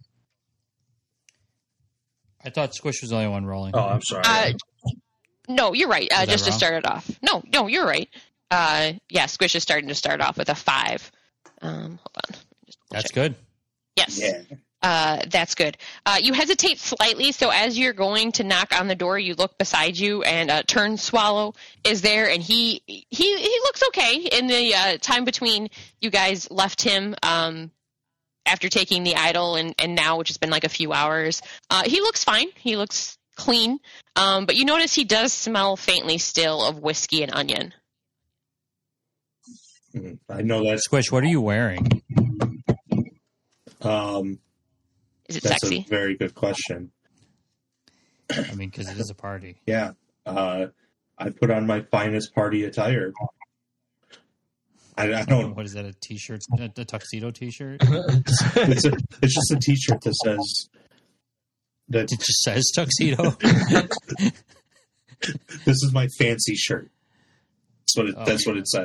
I thought Squish was the only one rolling. Oh, I'm sorry. No, you're right. Just to wrong? start it off. No, you're right. Yeah, Squish is starting to start off with a 5. Hold on. That's good. Yes. Yeah. That's good. You hesitate slightly, so as you're going to knock on the door, you look beside you, and Turn Swallow is there, and he looks okay in the time between you guys left him after taking the idol and now, which has been like a few hours. He looks fine. He looks clean, but you notice he does smell faintly still of whiskey and onion. I know that's Squish, what are you wearing? Is it that's sexy? a very good question. I mean, because it is a party. Yeah. I put on my finest party attire. I don't. What is that? A t-shirt? A tuxedo t-shirt? It's just a t-shirt that says that It just says tuxedo. this is my fancy shirt. That's what it says.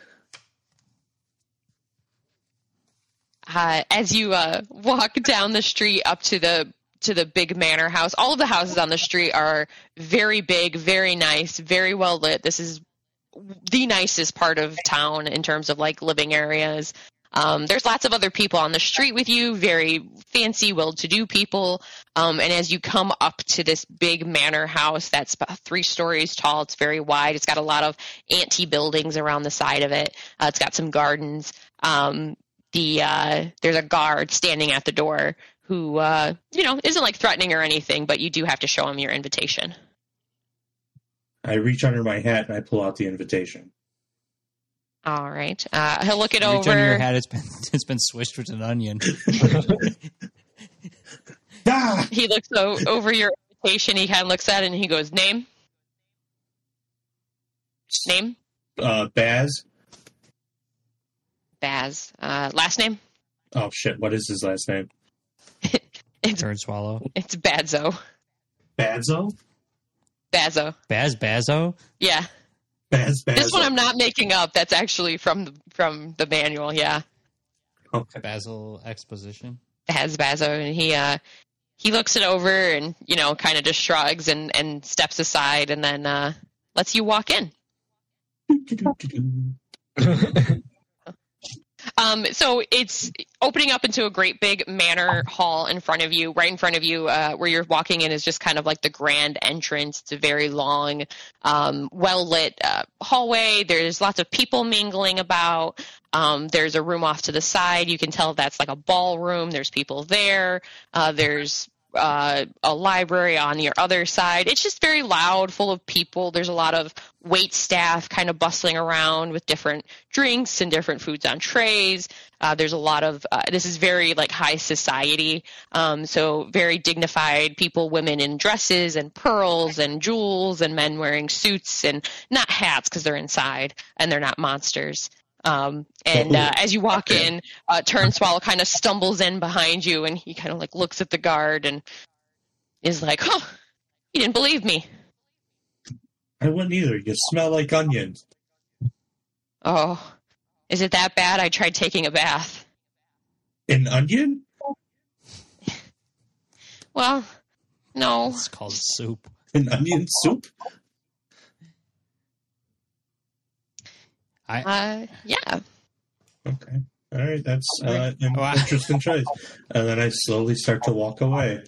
As you walk down the street up to the big manor house, all of the houses on the street are very big, very nice, very well lit. This is the nicest part of town in terms of like living areas. There's lots of other people on the street with you, very fancy, well-to-do people. And as you come up to this big manor house that's about 3 stories tall, it's very wide. It's got a lot of buildings around the side of it. It's got some gardens. There's a guard standing at the door who, isn't like threatening or anything, but you do have to show him your invitation. I reach under my hat and I pull out the invitation. All right. He'll look it Reach over. under your hat. It's been swished with an onion. Ah! He looks over your invitation. He kind of looks at it and he goes, "Name? Name? Baz. Baz. Last name? Oh shit! What is his last name? Turn Swallow. It's Badzo. Badzo. Bazo. Bazo? Yeah. Bazo. This one I'm not making up. That's actually from the manual. Yeah. Okay. Basil Exposition. Has Bazo, and he looks it over and kind of just shrugs and steps aside and then lets you walk in. So it's opening up into a great big manor hall in front of you. Right in front of you, where you're walking in, is just kind of like the grand entrance. It's a very long, well-lit hallway. There's lots of people mingling about. There's a room off to the side. You can tell that's like a ballroom. There's people there. There's a library on your other side. It's just very loud, full of people. There's a lot of wait staff kind of bustling around with different drinks and different foods on trays. There's a lot of this is very like high society, so very dignified people, women in dresses and pearls and jewels, and men wearing suits and not hats because they're inside and they're not monsters. As you walk in, Turnswallow kind of stumbles in behind you, and he kind of like looks at the guard and is like, "Huh, you didn't believe me." I wouldn't either. You smell like onions. Oh, is it that bad? I tried taking a bath. An onion? Well, no. It's called soup. An onion soup? Yeah. Okay. All right. That's an interesting choice. And then I slowly start to walk away.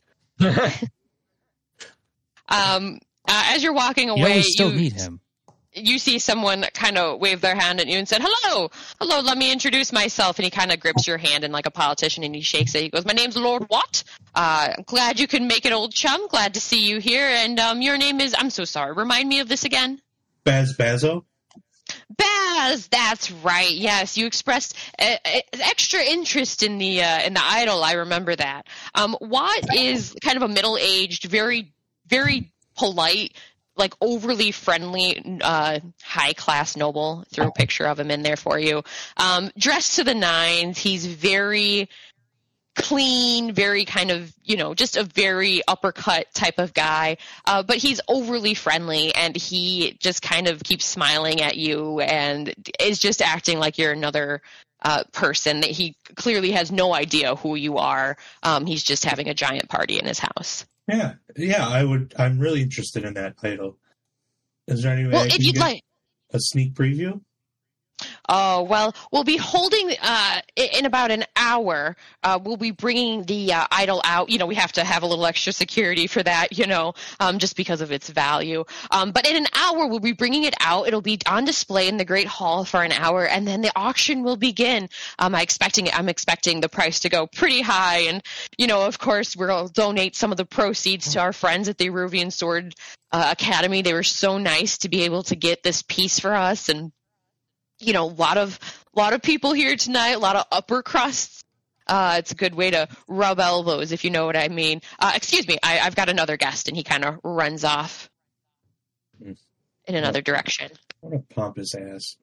As you're walking away, we still need him. You see someone kind of wave their hand at you and said, hello, let me introduce myself. And he kind of grips your hand and like a politician, and he shakes it. He goes, my name's Lord Watt. I'm glad you can make it, old chum. Glad to see you here. And your name is, I'm so sorry, remind me of this again. Bazo? Baz, that's right. Yes, you expressed extra interest in the idol. I remember that. Watt is kind of a middle-aged, very, very polite, like overly friendly, high-class noble. Threw a picture of him in there for you. Dressed to the nines. He's very clean, very kind of, just a very uppercut type of guy. But he's overly friendly, and he just kind of keeps smiling at you and is just acting like you're another person, that he clearly has no idea who you are. He's just having a giant party in his house. Yeah, I'm really interested in that title. Is there any way I can get a sneak preview? Oh, well, we'll be holding, in about an hour, we'll be bringing the idol out. We have to have a little extra security for that, just because of its value. But in an hour, we'll be bringing it out. It'll be on display in the Great Hall for an hour, and then the auction will begin. I'm expecting the price to go pretty high. And, of course, we'll donate some of the proceeds to our friends at the Eruvian Sword Academy. They were so nice to be able to get this piece for us, and a lot of people here tonight, a lot of upper crusts. It's a good way to rub elbows, if you know what I mean. Excuse me, I've got another guest, and he kind of runs off in another direction. What a pompous ass.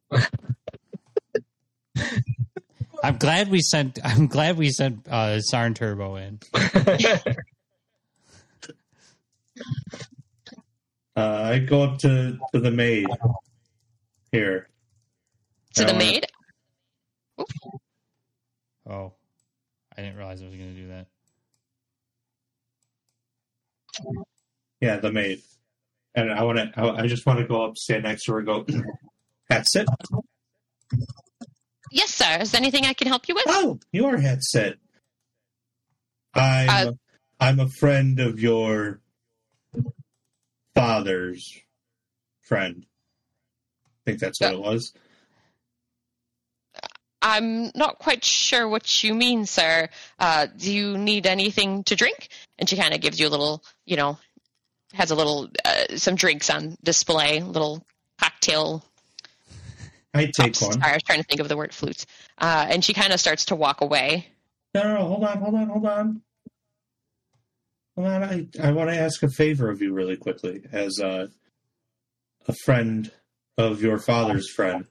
I'm glad we sent Sarn Turbo in. I go up to the maid here. To the maid? Ooh. Oh, I didn't realize I was going to do that. Yeah, the maid. And I just want to go up, stand next to her, and go, Hatsit? Yes, sir. Is there anything I can help you with? Oh, you're Hatsit. I'm a friend of your father's friend. I think that's what it was. I'm not quite sure what you mean, sir. Do you need anything to drink? And she kind of gives you a little, has a little, some drinks on display, little cocktail. I take one. Sorry, I was trying to think of the word flutes. And she kind of starts to walk away. No, hold on. I want to ask a favor of you really quickly, as a friend of your father's friend.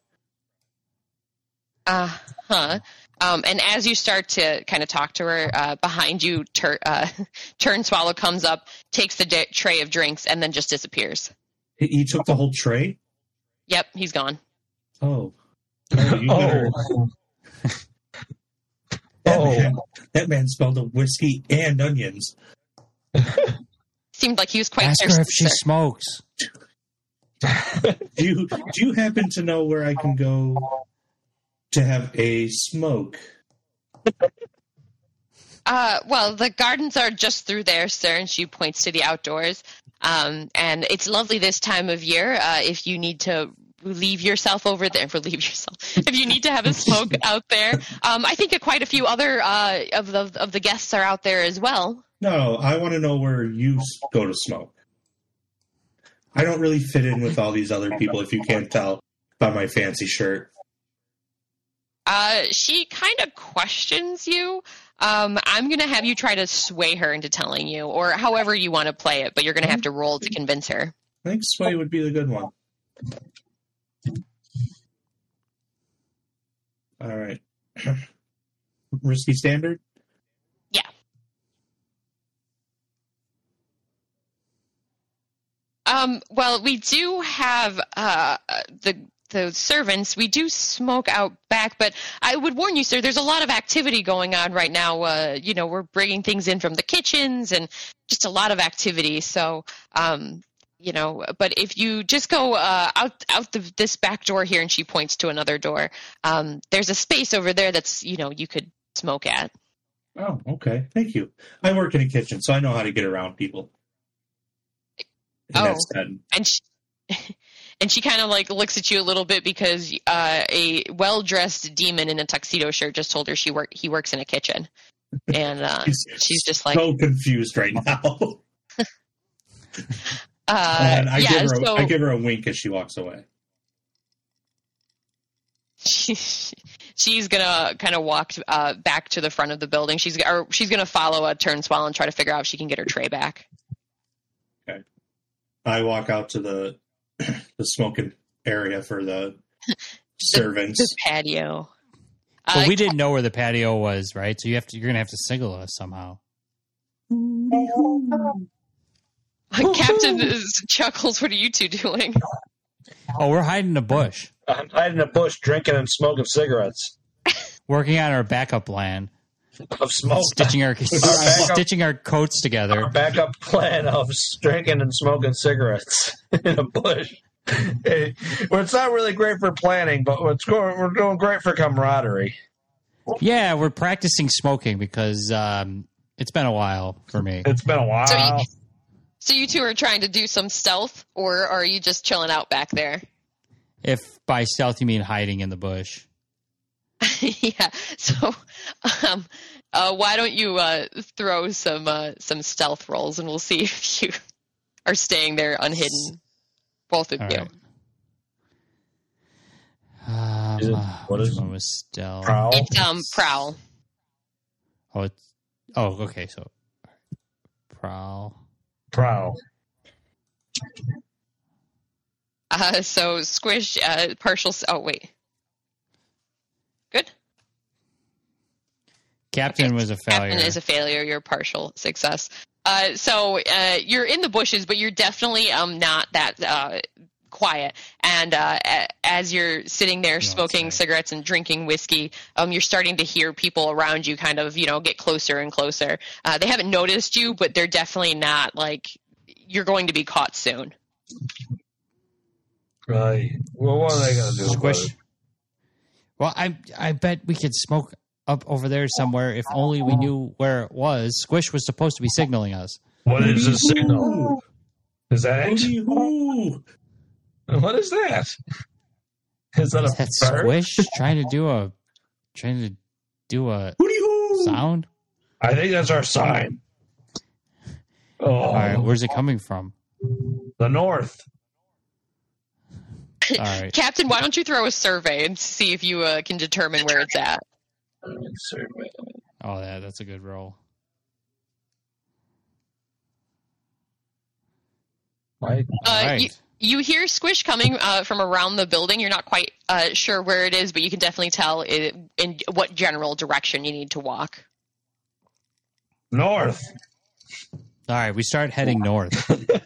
And as you start to kind of talk to her, behind you, Turnswallow comes up, takes the tray of drinks, and then just disappears. He took the whole tray? Yep, he's gone. Oh. That man smelled of whiskey and onions. Seemed like he was quite thirsty. Ask her if she smokes. Do you happen to know where I can go to have a smoke? Well, the gardens are just through there, sir, and she points to the outdoors. And it's lovely this time of year. If you need to if you need to have a smoke out there. I think quite a few other of the guests are out there as well. No, I want to know where you go to smoke. I don't really fit in with all these other people, if you can't tell by my fancy shirt. She kind of questions you. I'm going to have you try to sway her into telling you, or however you want to play it, but you're going to have to roll to convince her. I think sway would be the good one. All right. Risky standard? Yeah. Well, we do have the servants. We do smoke out back, but I would warn you, sir, there's a lot of activity going on right now. We're bringing things in from the kitchens and just a lot of activity. So, but if you just go this back door here, and she points to another door, there's a space over there that's, you could smoke at. Oh, okay. Thank you. I work in a kitchen, so I know how to get around people. And and she kind of looks at you a little bit because a well-dressed demon in a tuxedo shirt just told her he works in a kitchen, and she's just like so confused right now. And I give her a wink as she walks away. She's gonna kind of walk back to the front of the building. She's gonna follow a turnswell and try to figure out if she can get her tray back. Okay. I walk out to the smoking area for the servants. The patio. But we didn't know where the patio was, right? So you're gonna have to signal us somehow. Captain chuckles. What are you two doing? Oh, we're hiding in a bush. I'm hiding in a bush, drinking and smoking cigarettes. Working on our backup plan of smoke, stitching our coats together. Our backup plan of drinking and smoking cigarettes in a bush. Well, it's not really great for planning, but we're doing great for camaraderie. Yeah, we're practicing smoking because it's been a while for me. It's been a while. So you two are trying to do some stealth, or are you just chilling out back there? If by stealth you mean hiding in the bush. Yeah. So, why don't you throw some stealth rolls, and we'll see if you are staying there unhidden, both of you. Right. What is one was stealth? Prowl. It's prowl. Okay. So prowl. So Squish, partial. Oh wait. Good. Captain was a failure. Captain is a failure. You're partial success. So you're in the bushes, but you're definitely not that quiet. And as you're sitting there smoking cigarettes and drinking whiskey, you're starting to hear people around you kind of, get closer and closer. They haven't noticed you, but they're definitely not like you're going to be caught soon. Right. Well, what are they going to do? Squish. Well, I bet we could smoke up over there somewhere if only we knew where it was. Squish was supposed to be signaling us. What is the signal? Is that it? What is that? Is that a Squish trying to do a sound? I think that's our sign. Oh. All right, where's it coming from? The north. All right. Captain, why don't you throw a survey and see if you can determine where it's at? Survey. Oh, that's a good roll. Right. You hear Squish coming from around the building. You're not quite sure where it is, but you can definitely tell in what general direction you need to walk. North. All right, we start heading north.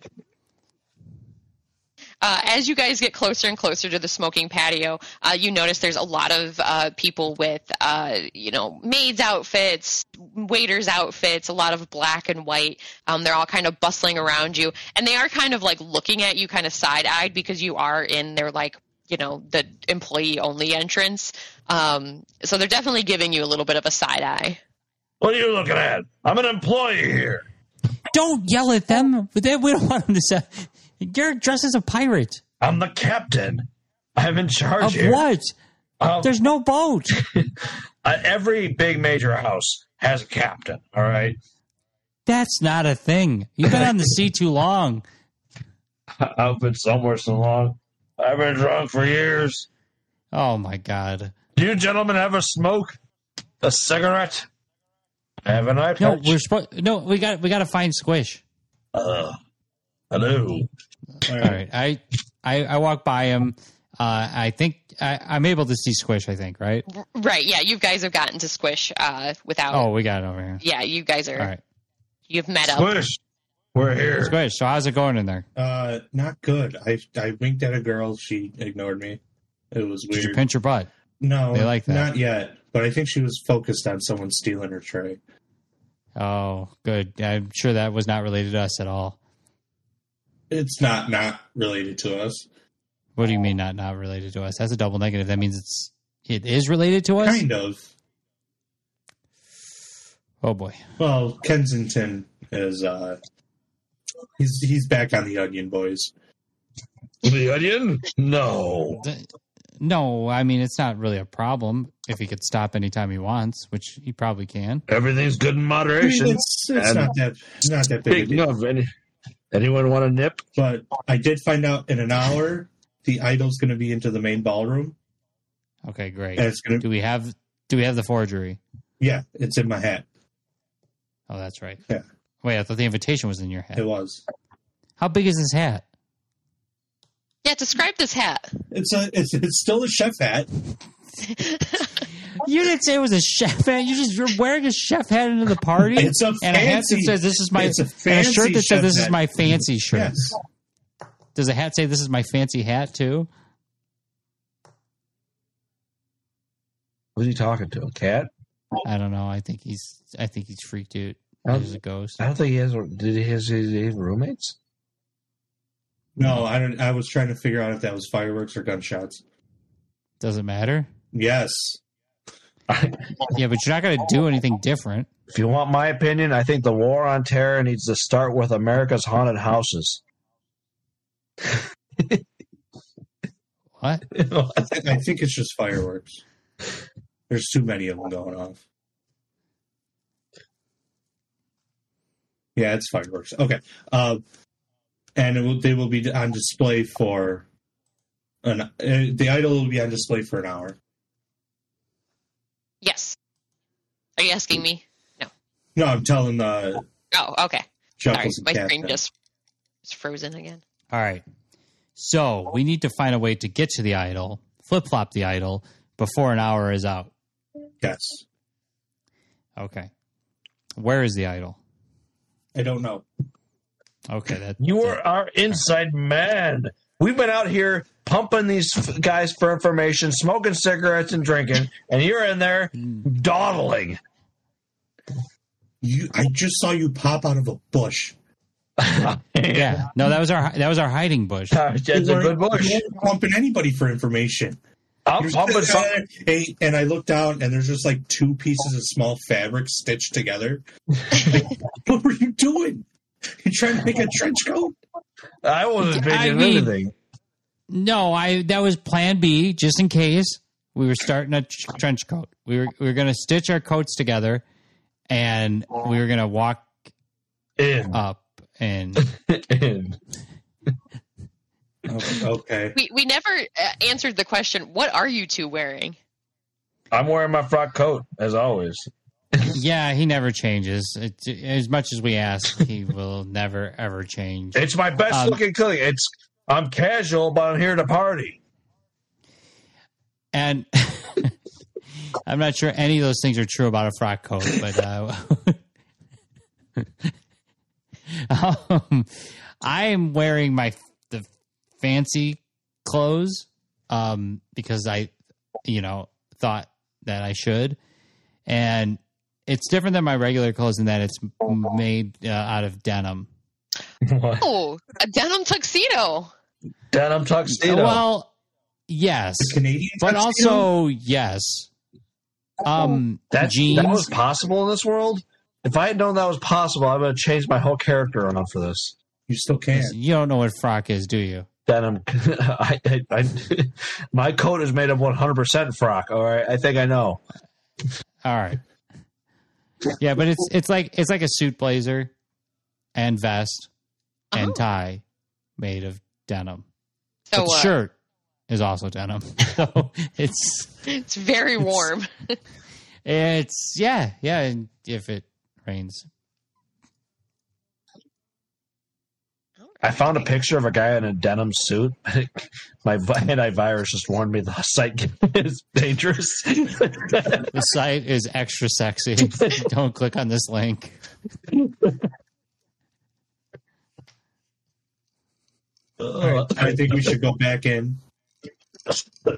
As you guys get closer and closer to the smoking patio, you notice there's a lot of people with, maids' outfits, waiters' outfits, a lot of black and white. They're all kind of bustling around you, and they are kind of like looking at you kind of side-eyed because you are in their the employee-only entrance. So they're definitely giving you a little bit of a side-eye. What are you looking at? I'm an employee here. Don't yell at them. We don't want them to say... You're dressed as a pirate. I'm the captain. I'm in charge of here. What? There's no boat. Every big major house has a captain, all right? That's not a thing. You've been on the sea too long. I've been somewhere so long. I've been drunk for years. Oh my God! Do you gentlemen have a smoke? A cigarette? Have an eye patch? No, we got to find Squish. Hello. All right. I walk by him. I think I'm able to see Squish. I think, right? Right. Yeah. You guys have gotten to Squish without. Oh, we got it over here. Yeah. You guys are. All right. You've met up. Squish. We're here. Squish. So how's it going in there? Not good. I winked at a girl. She ignored me. It was weird. Did you pinch her butt? No, they like that. Not yet. But I think she was focused on someone stealing her tray. Oh, good. I'm sure that was not related to us at all. It's not related to us. What do you mean not related to us? That's a double negative. That means it is related to us? Kind of. Oh boy. Well, Kensington is he's back on the Onion, boys. The Onion? No. No, I mean it's not really a problem if he could stop anytime he wants, which he probably can. Everything's good in moderation. It's not that big. Speaking of, anyone want a nip? But I did find out in an hour the idol's going to be into the main ballroom. Okay, great. And it's gonna, do we have the forgery? Yeah, it's in my hat. Oh, that's right. Yeah. Wait, I thought the invitation was in your hat. It was. How big is this hat? Yeah, describe this hat. It's still a chef hat. You didn't say it was a chef hat. You're wearing a chef hat into the party. It's a and fancy, a hat that says this is my it's a and a fancy shirt that says this hat. is my fancy shirt. Yes. Does the hat say this is my fancy hat too? Who's he talking to? A cat? I don't know. I think he's freaked out. He's a ghost. I don't think he has. Did he have roommates? No, I don't. I was trying to figure out if that was fireworks or gunshots. Does it matter? Yes. Yeah, but you're not going to do anything different. If you want my opinion, I think the war on terror needs to start with America's haunted houses. What? I think it's just fireworks. There's too many of them going off. Yeah, it's fireworks. Okay. And they will be on display for the idol will be on display for an hour. Yes. Are you asking me? No. No, I'm telling Oh, okay. Sorry, my screen just frozen again. All right. So we need to find a way to get to the idol, flip-flop the idol, before an hour is out. Yes. Okay. Where is the idol? I don't know. Okay. You are our inside man. We've been out here pumping these guys for information, smoking cigarettes and drinking, and you're in there dawdling. I just saw you pop out of a bush. Yeah. No, that was our hiding bush. It's a good bush. You weren't pumping anybody for information. I'm pumping something. Hey, and I look down, and there's just like two pieces of small fabric stitched together. What were you doing? You trying to make a trench coat? I wasn't thinking anything. No, that was Plan B, just in case we were starting a trench coat. We were going to stitch our coats together, and we were going to walk up and. In. Okay. We never answered the question. What are you two wearing? I'm wearing my frock coat as always. Yeah, he never changes. As much as we ask, he will never ever change. It's my best looking clothing. I'm casual, but I'm here to party. And I'm not sure any of those things are true about a frock coat, but I am wearing the fancy clothes because I, thought that I should, and it's different than my regular clothes in that it's made out of denim. What? Oh, a denim tuxedo. Denim tuxedo. Well, yes, the Canadian but tuxedo? also yes. Jeans. That was possible in this world. If I had known that was possible, I would have changed my whole character around for this. You still can. You don't know what frock is, do you? Denim. My coat is made of 100% frock. All right, I think I know. All right. Yeah, but it's like a suit blazer and vest and tie made of denim. So but the shirt is also denim. So it's very warm. It's yeah. And if it rains. I found a picture of a guy in a denim suit. My antivirus just warned me the site is dangerous. The site is extra sexy. Don't click on this link. I think we should go back in. But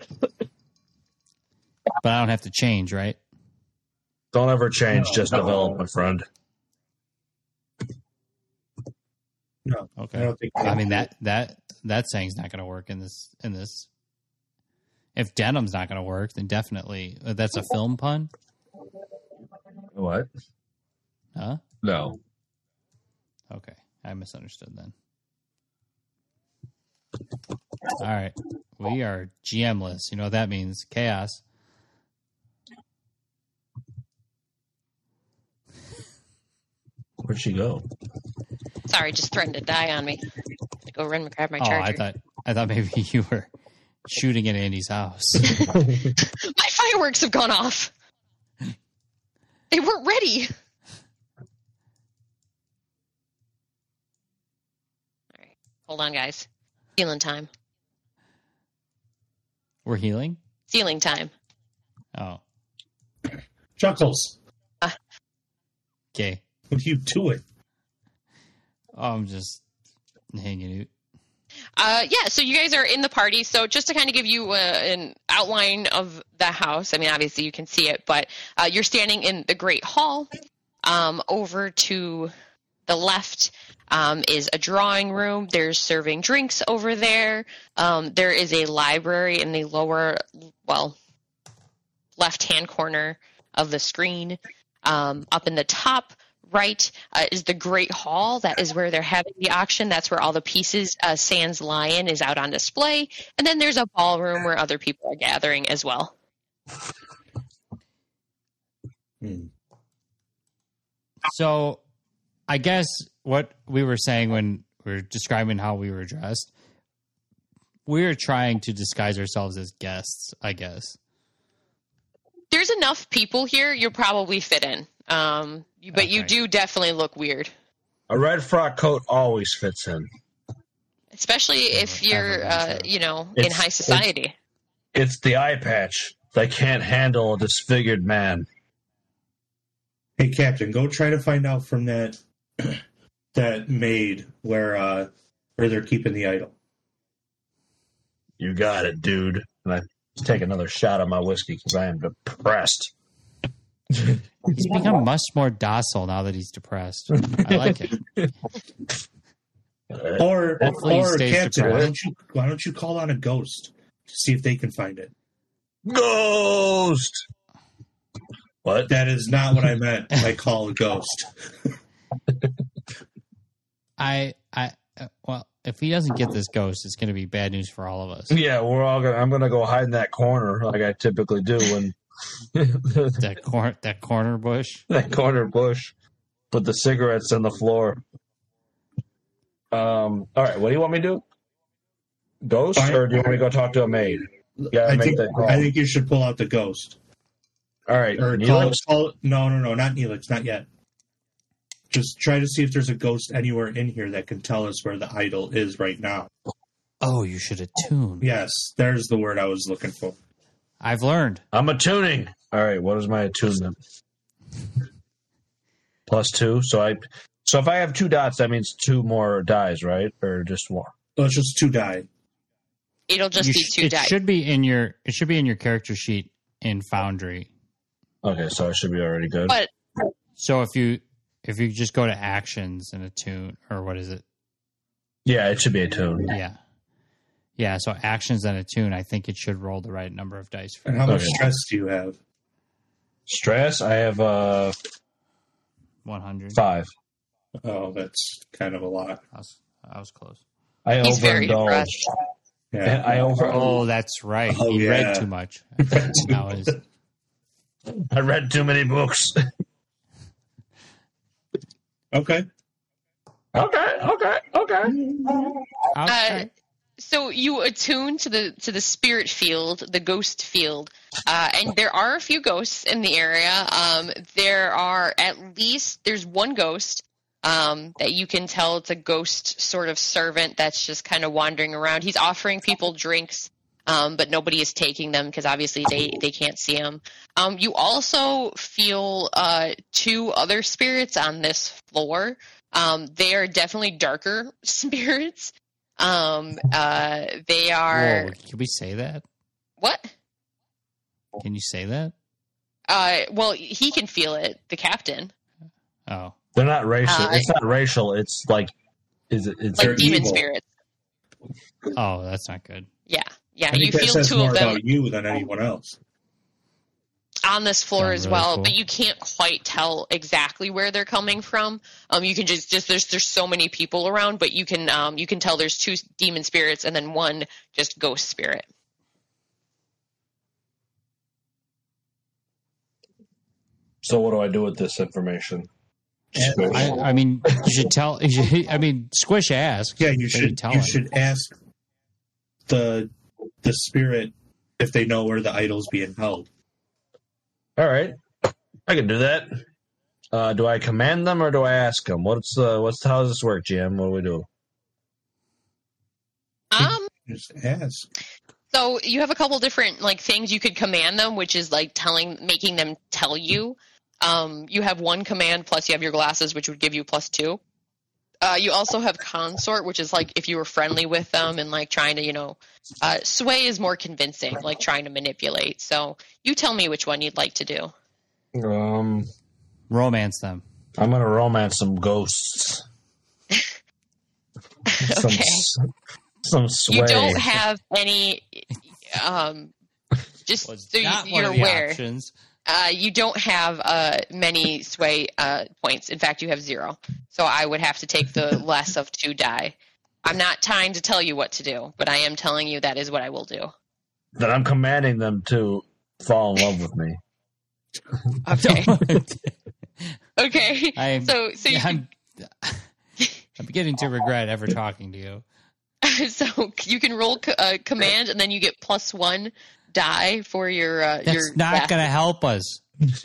I don't have to change, right? Don't ever change, just develop, my friend. No. Okay. I mean that saying's not going to work in this. If denim's not going to work, then definitely that's a film pun. What? Huh? No. Okay, I misunderstood then. All right, we are GM-less. You know what that means? Chaos. Where'd she go? Sorry, just threatened to die on me. Go run and grab my charger. I thought maybe you were shooting at Andy's house. My fireworks have gone off. They weren't ready. All right, hold on, guys. Healing time. We're healing? Healing time. Oh. Chuckles. Okay. What are you doing? Oh, I'm just hanging out. Yeah, so you guys are in the party. So just to kind of give you an outline of the house, I mean, obviously you can see it, but you're standing in the Great Hall. Over to the left is a drawing room. There's serving drinks over there. There is a library in the lower, left-hand corner of the screen. Up in the top right is the Great Hall. That is where they're having the auction. That's where all the pieces, Sans Lion is out on display. And then there's a ballroom where other people are gathering as well. So I guess what we were saying when we were describing how we were dressed, we were trying to disguise ourselves as guests, I guess. There's enough people here, you'll probably fit in. But you do definitely look weird. A red frock coat always fits in. Especially if you're, in high society. It's the eye patch. They can't handle a disfigured man. Hey, Captain, go try to find out from that maid where they're keeping the idol. You got it, dude. And I take another shot of my whiskey because I am depressed. He's become much more docile now that he's depressed. I like it. Or Captain, why don't you call on a ghost to see if they can find it? Ghost! What? That is not what I meant by call a ghost. Well, if he doesn't get this ghost, it's going to be bad news for all of us. Yeah, I'm going to go hide in that corner like I typically do when that corner bush. That corner bush. Put the cigarettes on the floor. All right, what do you want me to do? Ghost, or do you want me to go talk to a maid? I think you should pull out the ghost. All right. Or no, not Neelix, not yet. Just try to see if there's a ghost anywhere in here that can tell us where the idol is right now. Oh, you should attune. Yes, there's the word I was looking for. I've learned. I'm attuning. All right, what is my attunement? +2. So if I have 2 dots, that means 2 more dies, right? Or just 1? Oh, it's just 2 die. It'll just be 2 die. It should be in your character sheet in Foundry. Okay, so it should be already good. But so if you just go to actions and attune, or what is it? Yeah, it should be attune. Yeah. So actions and attune, I think it should roll the right number of dice. And how much stress do you have? Stress, I have 100. 5. Oh, that's kind of a lot. I was close. He's very depressed. Yeah. Oh, that's right. He read too much. I read too many books. Okay. So you attune to the spirit field, the ghost field, and there are a few ghosts in the area. There's one ghost that you can tell it's a ghost sort of servant that's just kind of wandering around. He's offering people drinks, but nobody is taking them because obviously they can't see him. You also feel 2 other spirits on this floor. They are definitely darker spirits. They are. Whoa, can we say that? What? Can you say that? Well, he can feel it. The captain. Oh, they're not racial. It's not racial. It's like, it's like demon evil. spirits. Oh, that's not good. Yeah. I think You that feel says 2 more of them about you than anyone else. on this floor Sounds as really well, cool. but you can't quite tell exactly where they're coming from. You can just there's so many people around, but you can tell there's 2 demon spirits and then 1 just ghost spirit. So what do I do with this information? I mean, you should tell. Squish asked. Yeah, you should. Tell You him. should ask the spirit if they know where the idol's being held. All right, I can do that. Do I command them or do I ask them? How does this work, Jim? What do we do? Just ask. So you have a couple different things you could command them, which is making them tell you. You have 1 command plus you have your glasses, which would give you +2. You also have consort, which is if you were friendly with them and trying to, sway is more convincing, trying to manipulate. So you tell me which one you'd like to do. Romance them. I'm gonna romance some ghosts. Okay. Some sway. You don't have any. Just Was so not one you're of the aware. options. You don't have many sway points. In fact, you have 0. So I would have to take the less of 2 die. I'm not trying to tell you what to do, but I am telling you that is what I will do. That I'm commanding them to fall in love with me. Okay. Okay. I'm beginning to regret ever talking to you. So you can roll command, and then you get +1 die for your. That's not going to help us.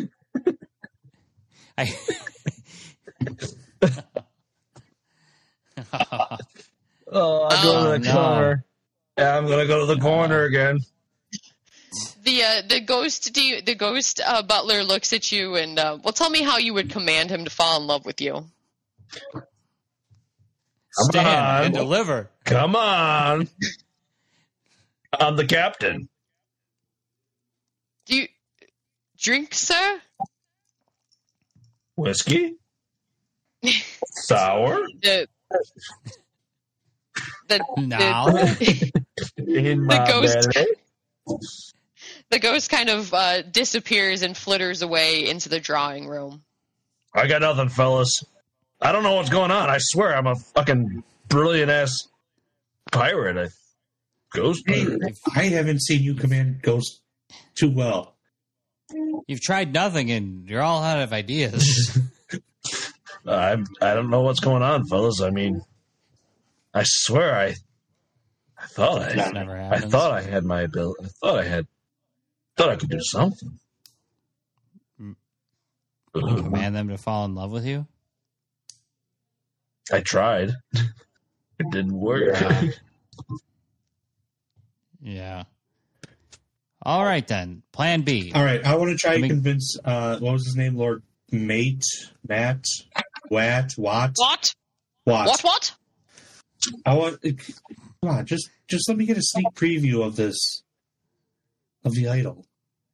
I go to the corner. Yeah, I'm gonna go to the corner again. The ghost butler looks at you and tell me how you would command him to fall in love with you. Stand on. and deliver. Come on. I'm the captain. Do you drink, sir? Whiskey? Sour? Now. In my ghost- belly? The ghost kind of disappears and flitters away into the drawing room. I got nothing, fellas. I don't know what's going on. I swear I'm a fucking brilliant-ass pirate. Ghost pirate. I haven't seen you command ghosts too well. You've tried nothing, and you're all out of ideas. I don't know what's going on, fellas. I mean, I swear I thought This never I happens. thought I had my ability. I thought I could do something. Command them to fall in love with you? I tried. It didn't work. Yeah. All right, then. Plan B. All right, I want to try I and mean- convince. What was his name? Lord Matt, Watt. What? I want. Come on, just let me get a sneak preview of this, of the idol.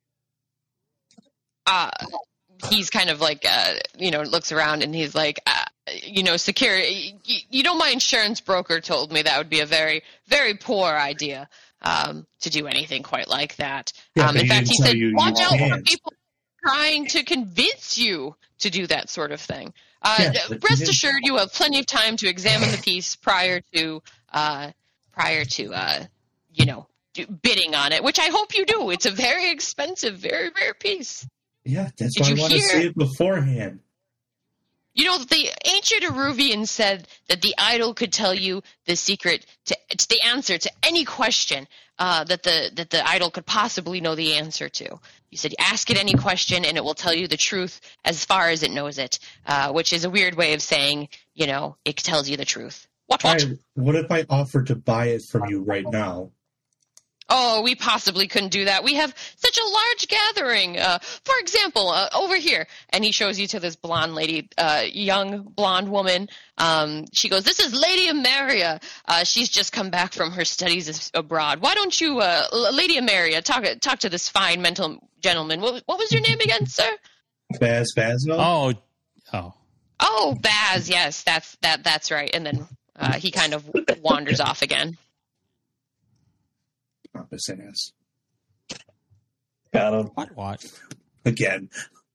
He's kind of looks around and he's like, security. You know, my insurance broker told me that would be a very, very poor idea to do anything quite like that. Yeah, but In he fact, didn't he tell said, you watch out for can't." people trying to convince you to do that sort of thing. Yeah, but he Rest didn't. assured, you have plenty of time to examine the piece prior to bidding on it, which I hope you do. It's a very expensive, very rare piece. Yeah, that's Did why I you want to hear- see it beforehand. You know, the ancient Eruvian said that the idol could tell you the secret to the answer to any question that the idol could possibly know the answer to. You said ask it any question and it will tell you the truth as far as it knows it, which is a weird way of saying, you know, it tells you the truth. What? What if I offer to buy it from you right now? Oh, we possibly couldn't do that. We have such a large gathering. For example, over here, and he shows you to this blonde lady, young blonde woman. She goes, "This is Lady Ameria. She's just come back from her studies abroad. Why don't you, Lady Ameria, talk to this fine mental gentleman? What was your name again, sir?" Baz Bazwell? Oh, Baz. Yes, that's right. And then he kind of wanders off again. Pompous ass. Got him. What? Again.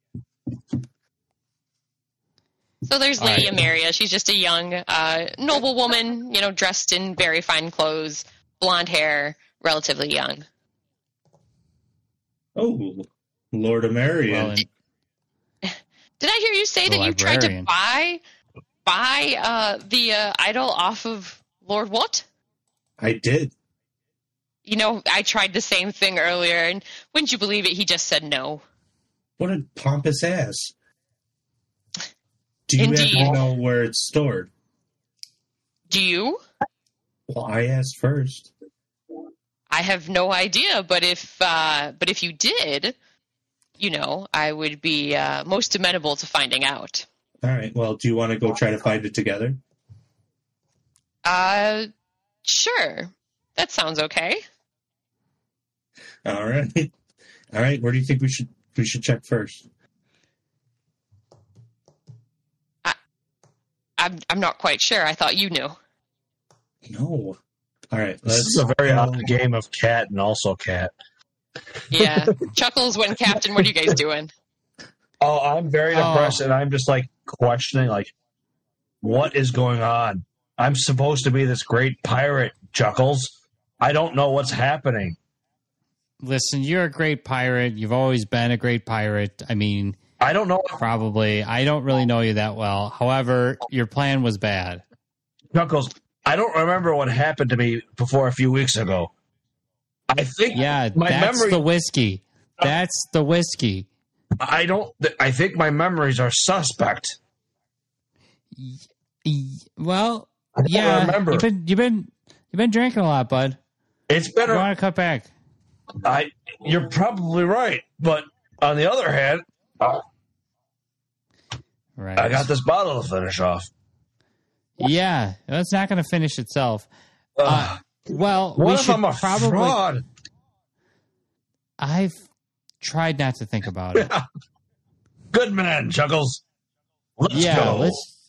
So there's Lady Ameria. She's just a young, noble woman, you know, dressed in very fine clothes, blonde hair, relatively young. Oh, Lord Ameria. Well, Did I hear you say that you tried to buy the idol off of Lord what? I did. You know, I tried the same thing earlier, and wouldn't you believe it, he just said no. What a pompous ass. Do you Indeed. have to know where it's stored? Do you? Well, I asked first. I have no idea, but if you did, you know, I would be most amenable to finding out. All right. Well, do you want to go try to find it together? Sure. That sounds okay. All right. All right. Where do you think we should check first? I'm not quite sure. I thought you knew. No. All right. This is a very odd game of cat and also cat. Yeah. Chuckles when Captain, what are you guys doing? Oh, I'm very depressed, and I'm just like questioning, like, what is going on? I'm supposed to be this great pirate, Chuckles. I don't know what's happening. Listen, you're a great pirate. You've always been a great pirate. I mean, I don't know. Probably. I don't really know you that well. However, your plan was bad. Chuckles, I don't remember what happened to me before a few weeks ago. I think that's memory. The whiskey. That's the whiskey. I think my memories are suspect. Well, I don't remember. You've been drinking a lot, bud. It's better. You want to cut back? You're probably right, but on the other hand, right. I got this bottle to finish off. Yeah, that's not going to finish itself. Well, what if I'm a fraud? I've tried not to think about it. Good man, Chuckles. Let's go.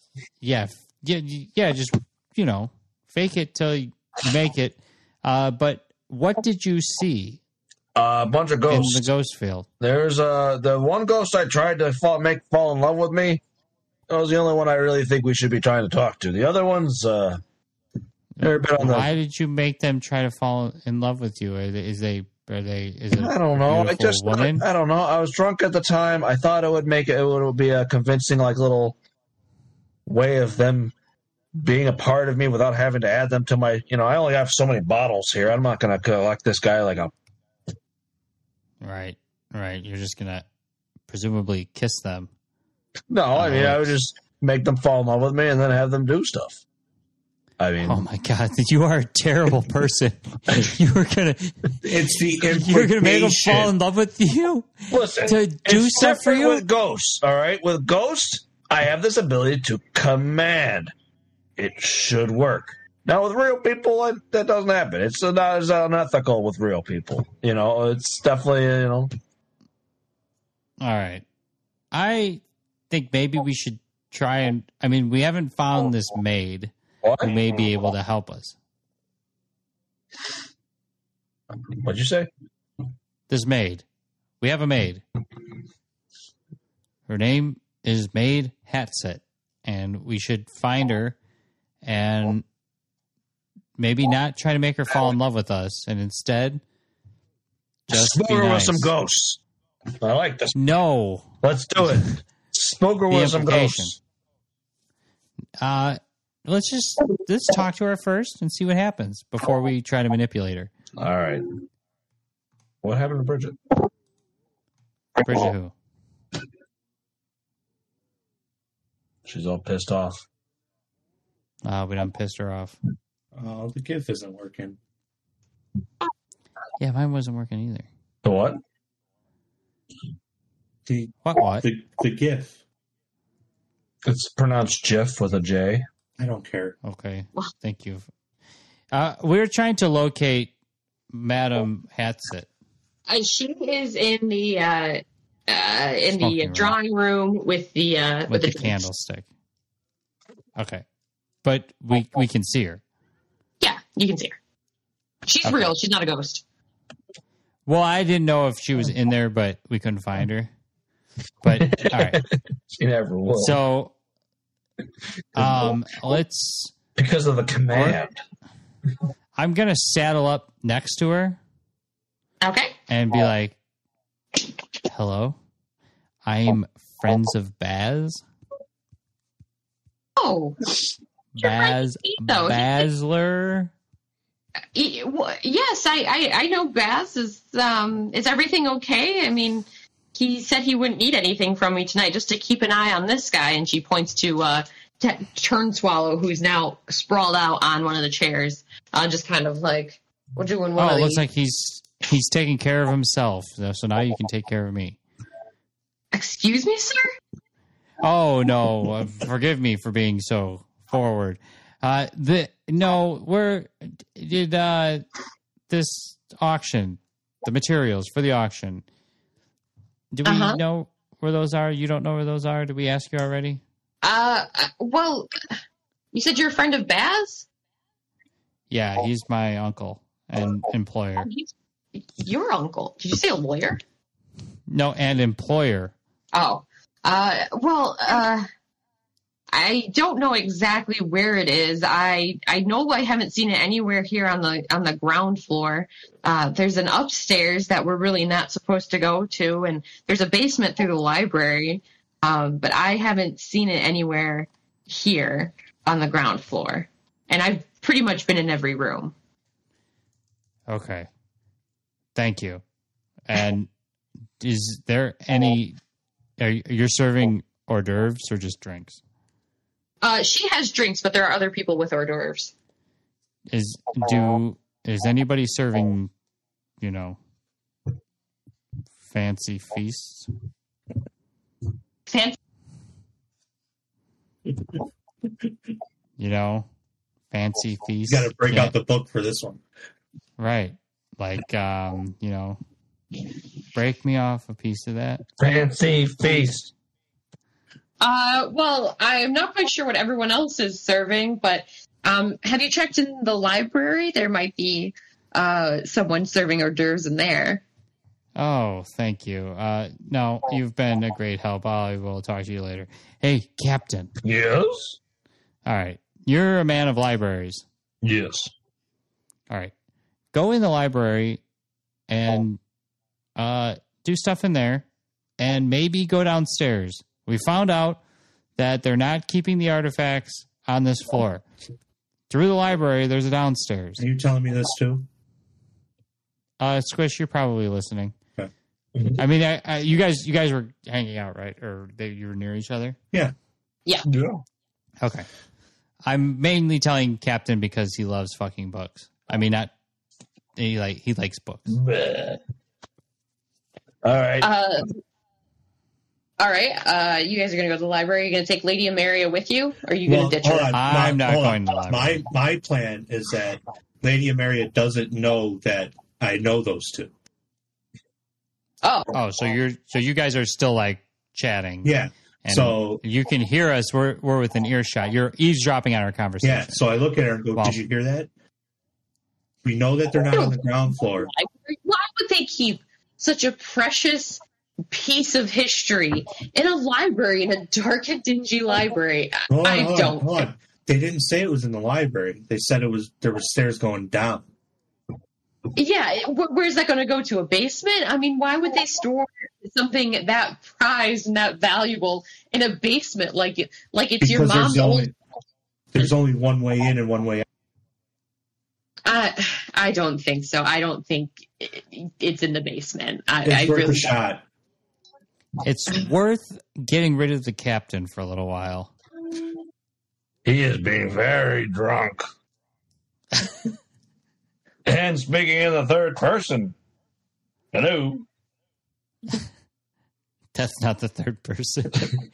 Just, fake it till you make it. But what did you see? A bunch of ghosts in the ghost field. There's the one ghost I tried to fall in love with me. That was the only one I really think we should be trying to talk to. The other ones, they're a bit on the. Why did you make them try to fall in love with you? Is it? I don't know. I don't know. I was drunk at the time. I thought it would be a convincing, like, little way of them being a part of me without having to add them to my. I only have so many bottles here. I'm not going to collect this guy like a. Right. You're just going to presumably kiss them. No, I would just make them fall in love with me and then have them do stuff. I mean, oh my God, you are a terrible person. You're gonna make them fall in love with you. Listen, to do stuff for you with ghosts. All right, with ghosts, I have this ability to command. It should work. Now with real people, that doesn't happen. It's not as unethical with real people. It's definitely All right, I think maybe we should try and. I mean, we haven't found this maid. Who may be able to help us. What'd you say? This maid. We have a maid. Her name is Maid Hatset, and we should find her and maybe not try to make her fall in love with us, and instead just smoke be her nice. With some ghosts. I like this. No. Let's do it. Smoke her with some ghosts. let's talk to her first and see what happens before we try to manipulate her. All right. What happened to Bridget? Bridget who? She's all pissed off. We done pissed her off. Oh, the GIF isn't working. Yeah, mine wasn't working either. The what? What? The GIF. It's pronounced Jiff with a J. I don't care. Okay, thank you. We're trying to locate Madam Hatsett. She is in the drawing room with the candlestick. Okay, but we can see her. Yeah, you can see her. She's real. She's not a ghost. Well, I didn't know if she was in there, but we couldn't find her. But all right, she never will. So, let's because of the command. I'm gonna saddle up next to her. Okay. And be like, "Hello, I'm Friends of Baz." Oh, Baz Basler. Yes, I know Baz. Is everything okay? I mean, he said he wouldn't need anything from me tonight, just to keep an eye on this guy. And she points to Turnswallow, who's now sprawled out on one of the chairs, just kind of like we're doing one. Oh, it looks like he's taking care of himself. So now you can take care of me. Excuse me, sir? Oh no! Forgive me for being so forward. This auction, the materials for the auction. Do we know where those are? You don't know where those are? Did we ask you already? Well, you said you're a friend of Baz? Yeah, he's my uncle and employer. Your uncle? Did you say a lawyer? No, and employer. Oh, I don't know exactly where it is. I know I haven't seen it anywhere here on the ground floor. There's an upstairs that we're really not supposed to go to, and there's a basement through the library. But I haven't seen it anywhere here on the ground floor. And I've pretty much been in every room. Okay. Thank you. And is there any... You're serving hors d'oeuvres or just drinks? She has drinks, but there are other people with hors d'oeuvres. Is anybody serving, fancy feasts? Fancy? Fancy feasts. You got to break out the book for this one. Right. Like, break me off a piece of that. Fancy feast. Well, I'm not quite sure what everyone else is serving, but have you checked in the library? There might be someone serving hors d'oeuvres in there. Oh, thank you. No, you've been a great help. I will talk to you later. Hey, Captain. Yes? All right. You're a man of libraries. Yes. All right. Go in the library and do stuff in there and maybe go downstairs. We found out that they're not keeping the artifacts on this floor. Through the library, there's a downstairs. Are you telling me this too? Squish, you're probably listening. Okay. I mean, you guys were hanging out, right? Or you were near each other? Yeah. Yeah. Okay. I'm mainly telling Captain because he loves fucking books. I mean, not he likes books. Bleh. All right. All right. You guys are going to go to the library. Are you going to take Lady Ameria with you? Or are you going to ditch her? I'm not going to the library. My plan is that Lady Ameria doesn't know that I know those two. Oh, so you guys are still like chatting. Yeah. And so you can hear us. We're within earshot. You're eavesdropping on our conversation. Yeah. So I look at her and go, "Did you hear that? We know that they're not on the ground floor. Why would they keep such a precious piece of history in a library, in a dark and dingy library?" Hold on. They didn't say it was in the library. They said there were stairs going down. Yeah, where's that going to go to? A basement? I mean, why would they store something that prized and that valuable in a basement like it's your mom's old there's only one way in and one way out. I don't think so. I don't think it's in the basement. It's worth a shot. It's worth getting rid of the captain for a little while. He is being very drunk. And speaking in the third person. Hello. That's not the third person.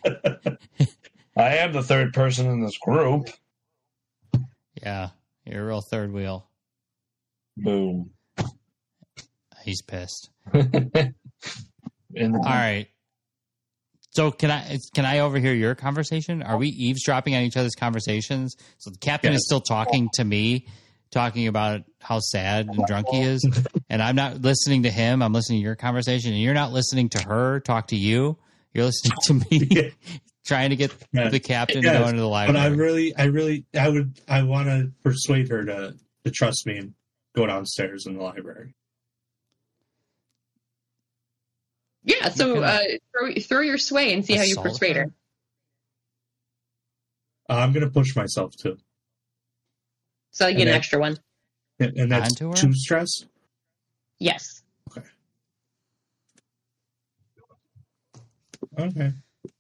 I am the third person in this group. Yeah, you're a real third wheel. Boom. He's pissed. All right. So can I overhear your conversation? Are we eavesdropping on each other's conversations? So the captain is still talking to me, talking about how sad and drunk he is, and I'm not listening to him. I'm listening to your conversation, and you're not listening to her talk to you. You're listening to me trying to get the captain to go into the library. But I want to persuade her to trust me and go downstairs in the library. Yeah, so throw your sway and see how you persuade her. I'm going to push myself too. So you get an extra one. And that's 2 stress? Yes. Okay.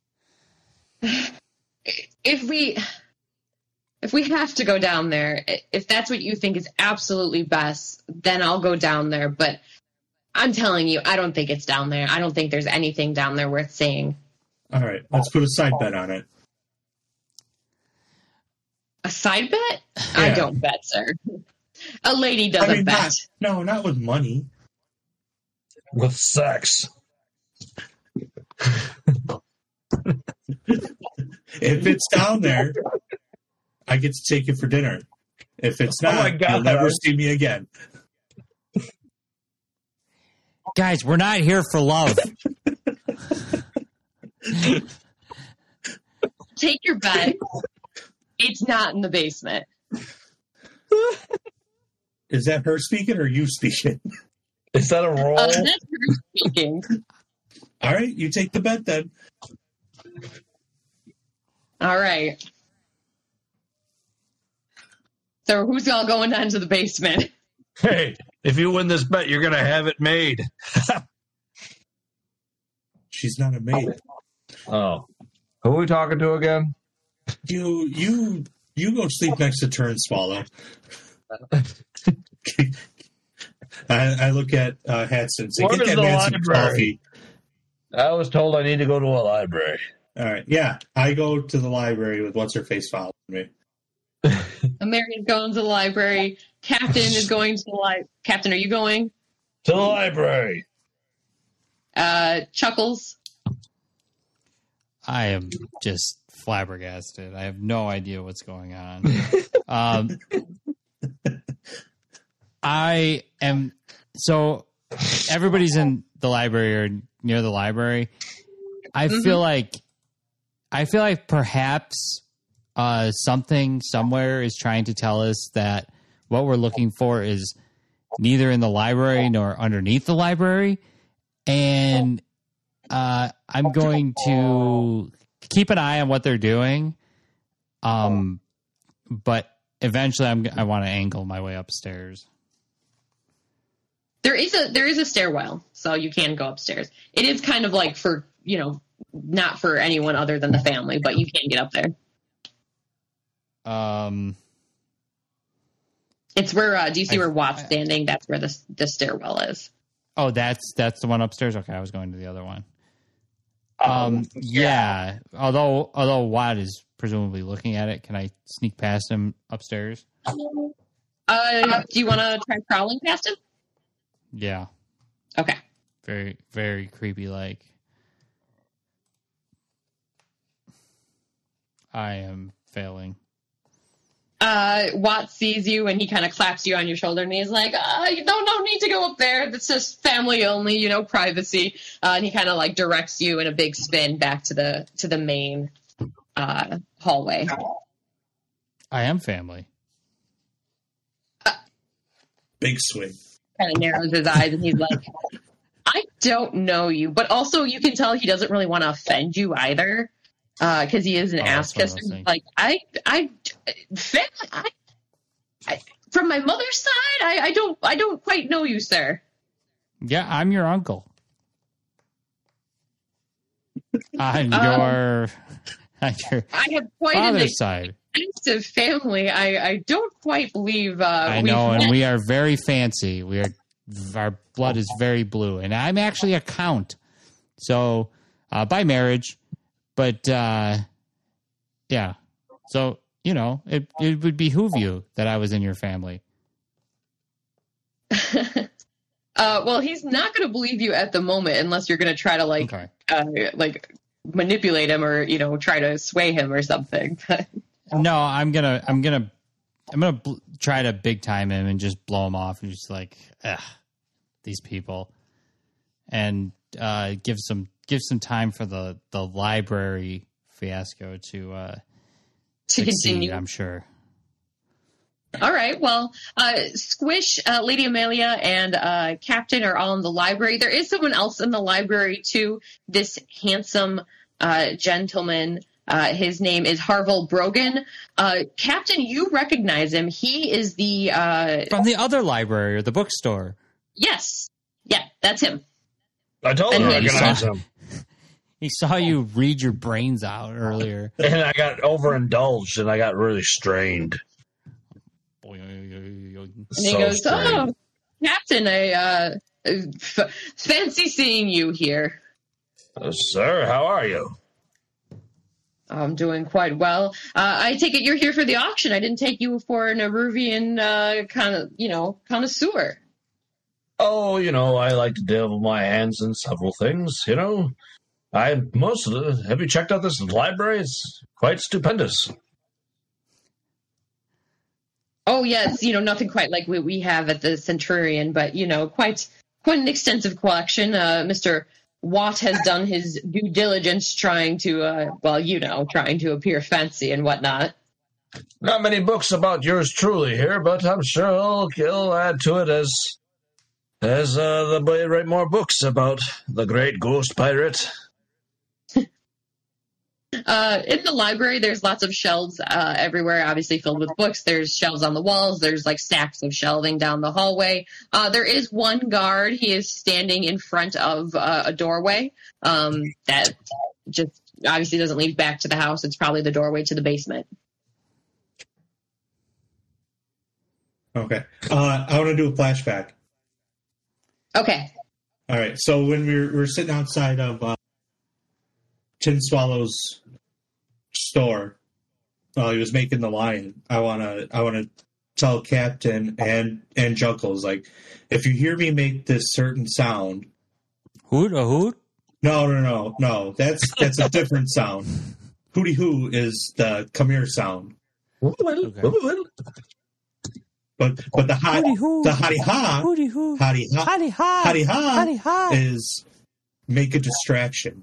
If we have to go down there, if that's what you think is absolutely best, then I'll go down there. But I'm telling you, I don't think it's down there. I don't think there's anything down there worth seeing. All right, let's put a side bet on it. A side bet? Yeah. I don't bet, sir. A lady doesn't bet. Not with money. With sex. If it's down there, I get to take it for dinner. If it's not, you'll never see me again. Guys, we're not here for love. Take your bet. It's not in the basement. Is that her speaking or you speaking? Is that a roll? That's her speaking. All right, you take the bet then. All right. So who's all going down to the basement? Hey, if you win this bet, you're going to have it made. She's not a maid. Oh. Who are we talking to again? You go sleep next to Turn Swallow. I look at Hatson and say, Where's get that the man some library? coffee. I was told I need to go to a library. All right. Yeah, I go to the library with what's-her-face following me. American's going to the library. Captain is going to the library. Captain, are you going? To the library. Chuckles. I am just flabbergasted. I have no idea what's going on. I am so everybody's in the library or near the library. I feel like perhaps something somewhere is trying to tell us that what we're looking for is neither in the library nor underneath the library. And I'm going to keep an eye on what they're doing. But eventually I want to angle my way upstairs. There is a stairwell, so you can go upstairs. It is kind of like for, not for anyone other than the family, but you can get up there. It's where, do you see where Watt's standing? That's where the stairwell is. Oh, that's the one upstairs? Okay, I was going to the other one. Yeah. Although Watt is presumably looking at it, can I sneak past him upstairs? Do you want to try crawling past him? Yeah. Okay. Very, very creepy like. I am failing. Watt sees you and he kind of claps you on your shoulder and he's like, you don't need to go up there. That's just family only, privacy. And he kind of like directs you in a big spin back to the main hallway. I am family. Big swing. Kind of narrows his eyes and he's like, I don't know you. But also you can tell he doesn't really want to offend you either. Because he is an ass kisser. Like, I family. From my mother's side, I don't quite know you, sir. Yeah, I'm your uncle. On your I have quite father's side. Extensive family. I don't quite believe. I know, and we are very fancy. Our blood is very blue, and I'm actually a count. So by marriage, but yeah. So it would behoove you that I was in your family. Well, he's not going to believe you at the moment unless you're going to try to like manipulate him or try to sway him or something. No, I'm gonna try to big time him and just blow him off and just like, these people, and give some time for the library fiasco to continue. I'm sure. All right. Well, Squish, Lady Amelia, and Captain are all in the library. There is someone else in the library too. This handsome gentleman. His name is Harville Brogan. Captain, you recognize him. He is the from the other library or the bookstore. Yes. Yeah, that's him. I told him I recognize him. He saw you read your brains out earlier. And I got overindulged and I got really strained. And he goes, "Oh, Captain, I fancy seeing you here." Sir, how are you? I'm doing quite well. I take it you're here for the auction. I didn't take you for an Eruvian connoisseur. Oh, I like to dabble my hands in several things, Have you checked out this library? It's quite stupendous. Oh, yes, nothing quite like what we have at the Centurion, but, quite an extensive collection. Mr. Watt has done his due diligence trying to appear fancy and whatnot. Not many books about yours truly here, but I'm sure he'll add to it as the boy write more books about the great ghost pirate. In the library, there's lots of shelves everywhere, obviously filled with books. There's shelves on the walls. There's like stacks of shelving down the hallway. There is one guard. He is standing in front of a doorway that just obviously doesn't lead back to the house. It's probably the doorway to the basement. Okay. I want to do a flashback. Okay. All right. So when we're sitting outside of Tin Swallow's store, he was making the lion. I wanna tell Captain and Junkles, like, if you hear me make this certain sound, hoot a hoot. No. That's a different sound. Hooty hoo is the come here sound. Okay. But the hotty ha is make a distraction.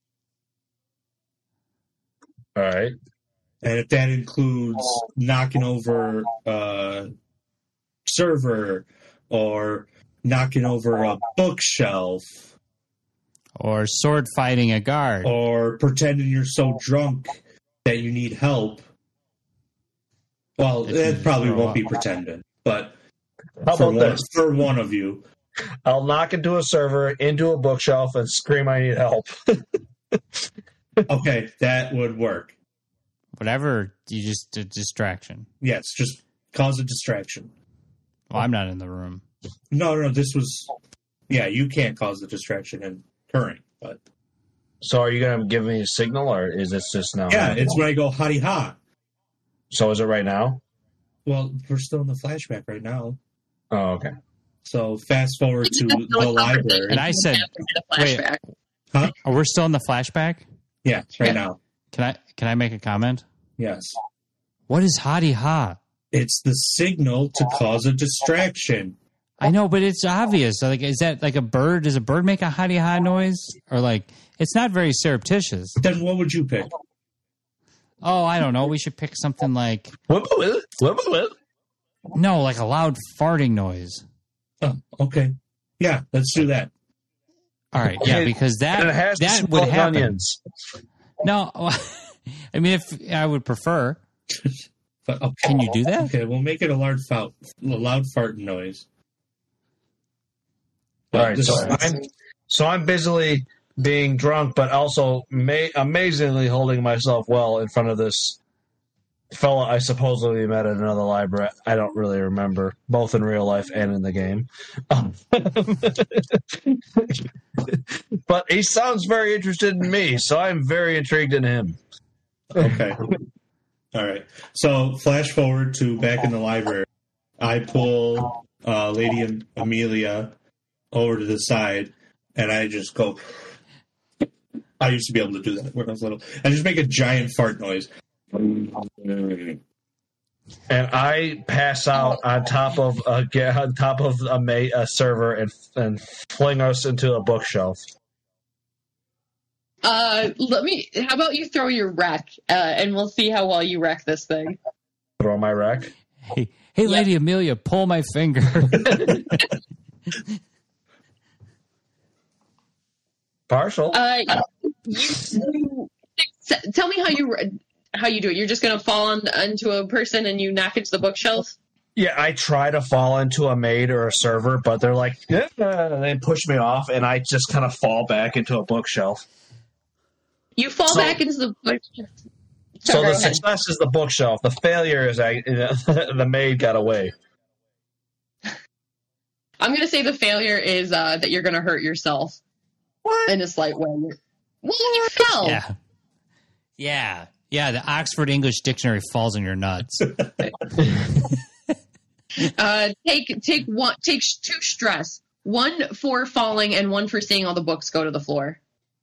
All right. And if that includes knocking over a server or knocking over a bookshelf or sword fighting a guard or pretending you're so drunk that you need help. Well, it probably won't be pretending, but for one of you. I'll knock into a server, into a bookshelf, and scream I need help. Okay, that would work. Whatever, you just a distraction. Yes, just cause a distraction. Well, I'm not in the room. No, this was... Yeah, you can't cause the distraction in current, but... So are you going to give me a signal, or is this just now? Yeah, it's when I go hotty ha. So is it right now? Well, we're still in the flashback right now. Oh, okay. So fast forward to the library. And I said, wait, huh? Oh, we're still in the flashback? Yeah, right now. Can I make a comment? Yes. What is hotty ha? It's the signal to cause a distraction. I know, but it's obvious. Like, is that like a bird? Does a bird make a hotty ha noise? Or like, it's not very surreptitious. Then what would you pick? Oh, I don't know. We should pick something like... No, like a loud farting noise. Oh, okay. Yeah, let's do that. All right, yeah, because that would happen. Onions. No, I mean, if I would prefer. But, okay. Can you do that? Okay, we'll make it a loud fart noise. All right, so I'm busily being drunk, but also amazingly holding myself well in front of this fella I supposedly met at another library. I don't really remember, both in real life and in the game. But he sounds very interested in me, so I'm very intrigued in him. Okay. All right. So flash forward to back in the library. I pull Lady Amelia over to the side, and I just go... I used to be able to do that when I was little. I just make a giant fart noise. And I pass out on top of a server and fling us into a bookshelf. How about you throw your wreck, and we'll see how well you wreck this thing. Throw my wreck? Hey, Lady Amelia, pull my finger. Partial. Tell me how you do it. You're just going to fall onto a person and you knock into the bookshelf? Yeah, I try to fall into a maid or a server, but they're like, they push me off, and I just kind of fall back into a bookshelf. You fall back into the bookshelf. So the success is the bookshelf. The failure is the maid got away. I'm going to say the failure is that you're going to hurt yourself. What? In a slight way. Well, you fell. Yeah. The Oxford English Dictionary falls on your nuts. Take two stress. One for falling and one for seeing all the books go to the floor.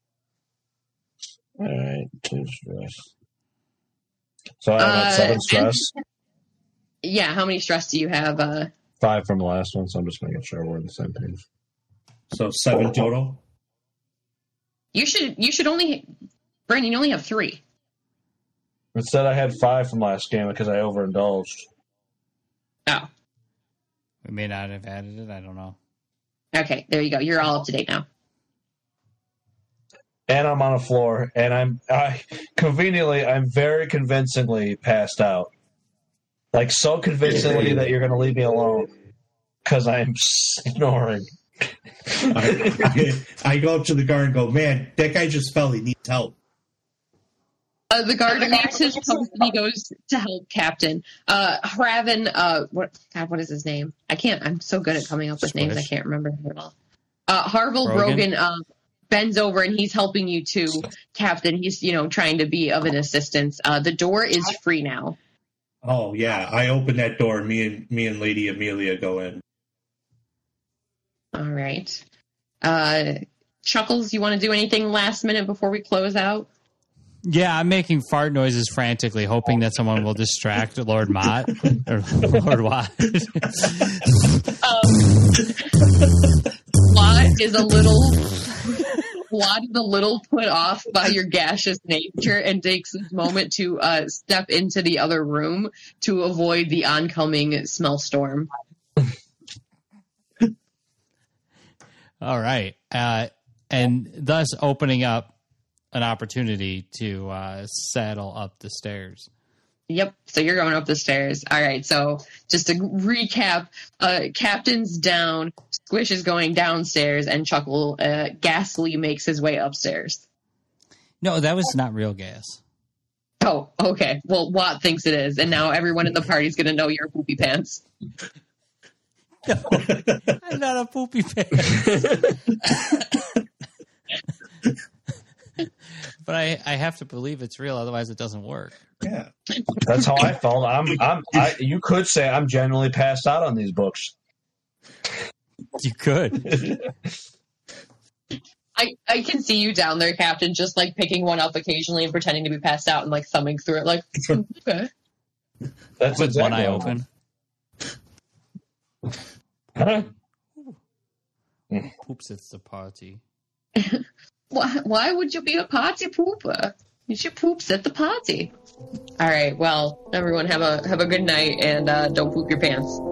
All right, 2 stress. So I have 7 stress. Yeah, how many stress do you have? 5 from the last one, so I'm just making sure we're on the same page. So 7 total? You should only... Brandon, you only have 3. Instead, I had 5 from last game because I overindulged. Oh. We may not have added it. I don't know. Okay, there you go. You're all up to date now. And I'm on a floor, and I'm very convincingly passed out. Like, so convincingly that you're going to leave me alone. Because I'm snoring. I go up to the guard and go, man, that guy just fell. He needs help. The guard leaves his post and he goes to help Captain. Hraven, what is his name? I'm so good at coming up with names, I can't remember them at all. Harville Brogan bends over and he's helping you too, Captain. He's, trying to be of an assistance. The door is free now. Oh, yeah. I open that door. Me and Lady Amelia go in. All right. Chuckles, you want to do anything last minute before we close out? Yeah, I'm making fart noises frantically, hoping that someone will distract Lord Mott or Lord Watt. Watt is a little put off by your gaseous nature and takes this moment to step into the other room to avoid the oncoming smell storm. All right. And thus opening up an opportunity to saddle up the stairs. Yep. So you're going up the stairs. All right. So just to recap, Captain's down, Squish is going downstairs, and Chuckle Ghastly makes his way upstairs. No, that was not real gas. Oh, okay. Well, Watt thinks it is, and now everyone in the party's going to know you're poopy pants. No, I'm not a poopy pants. But I have to believe it's real, otherwise it doesn't work. Yeah, that's how I felt. You could say I'm genuinely passed out on these books. You could. I can see you down there, Captain, just like picking one up occasionally and pretending to be passed out and like thumbing through it, like okay. That's with one eye open. Poops, it's the party. Why would you be a party pooper? You should poops at the party. All right. Well, everyone have a good night and don't poop your pants.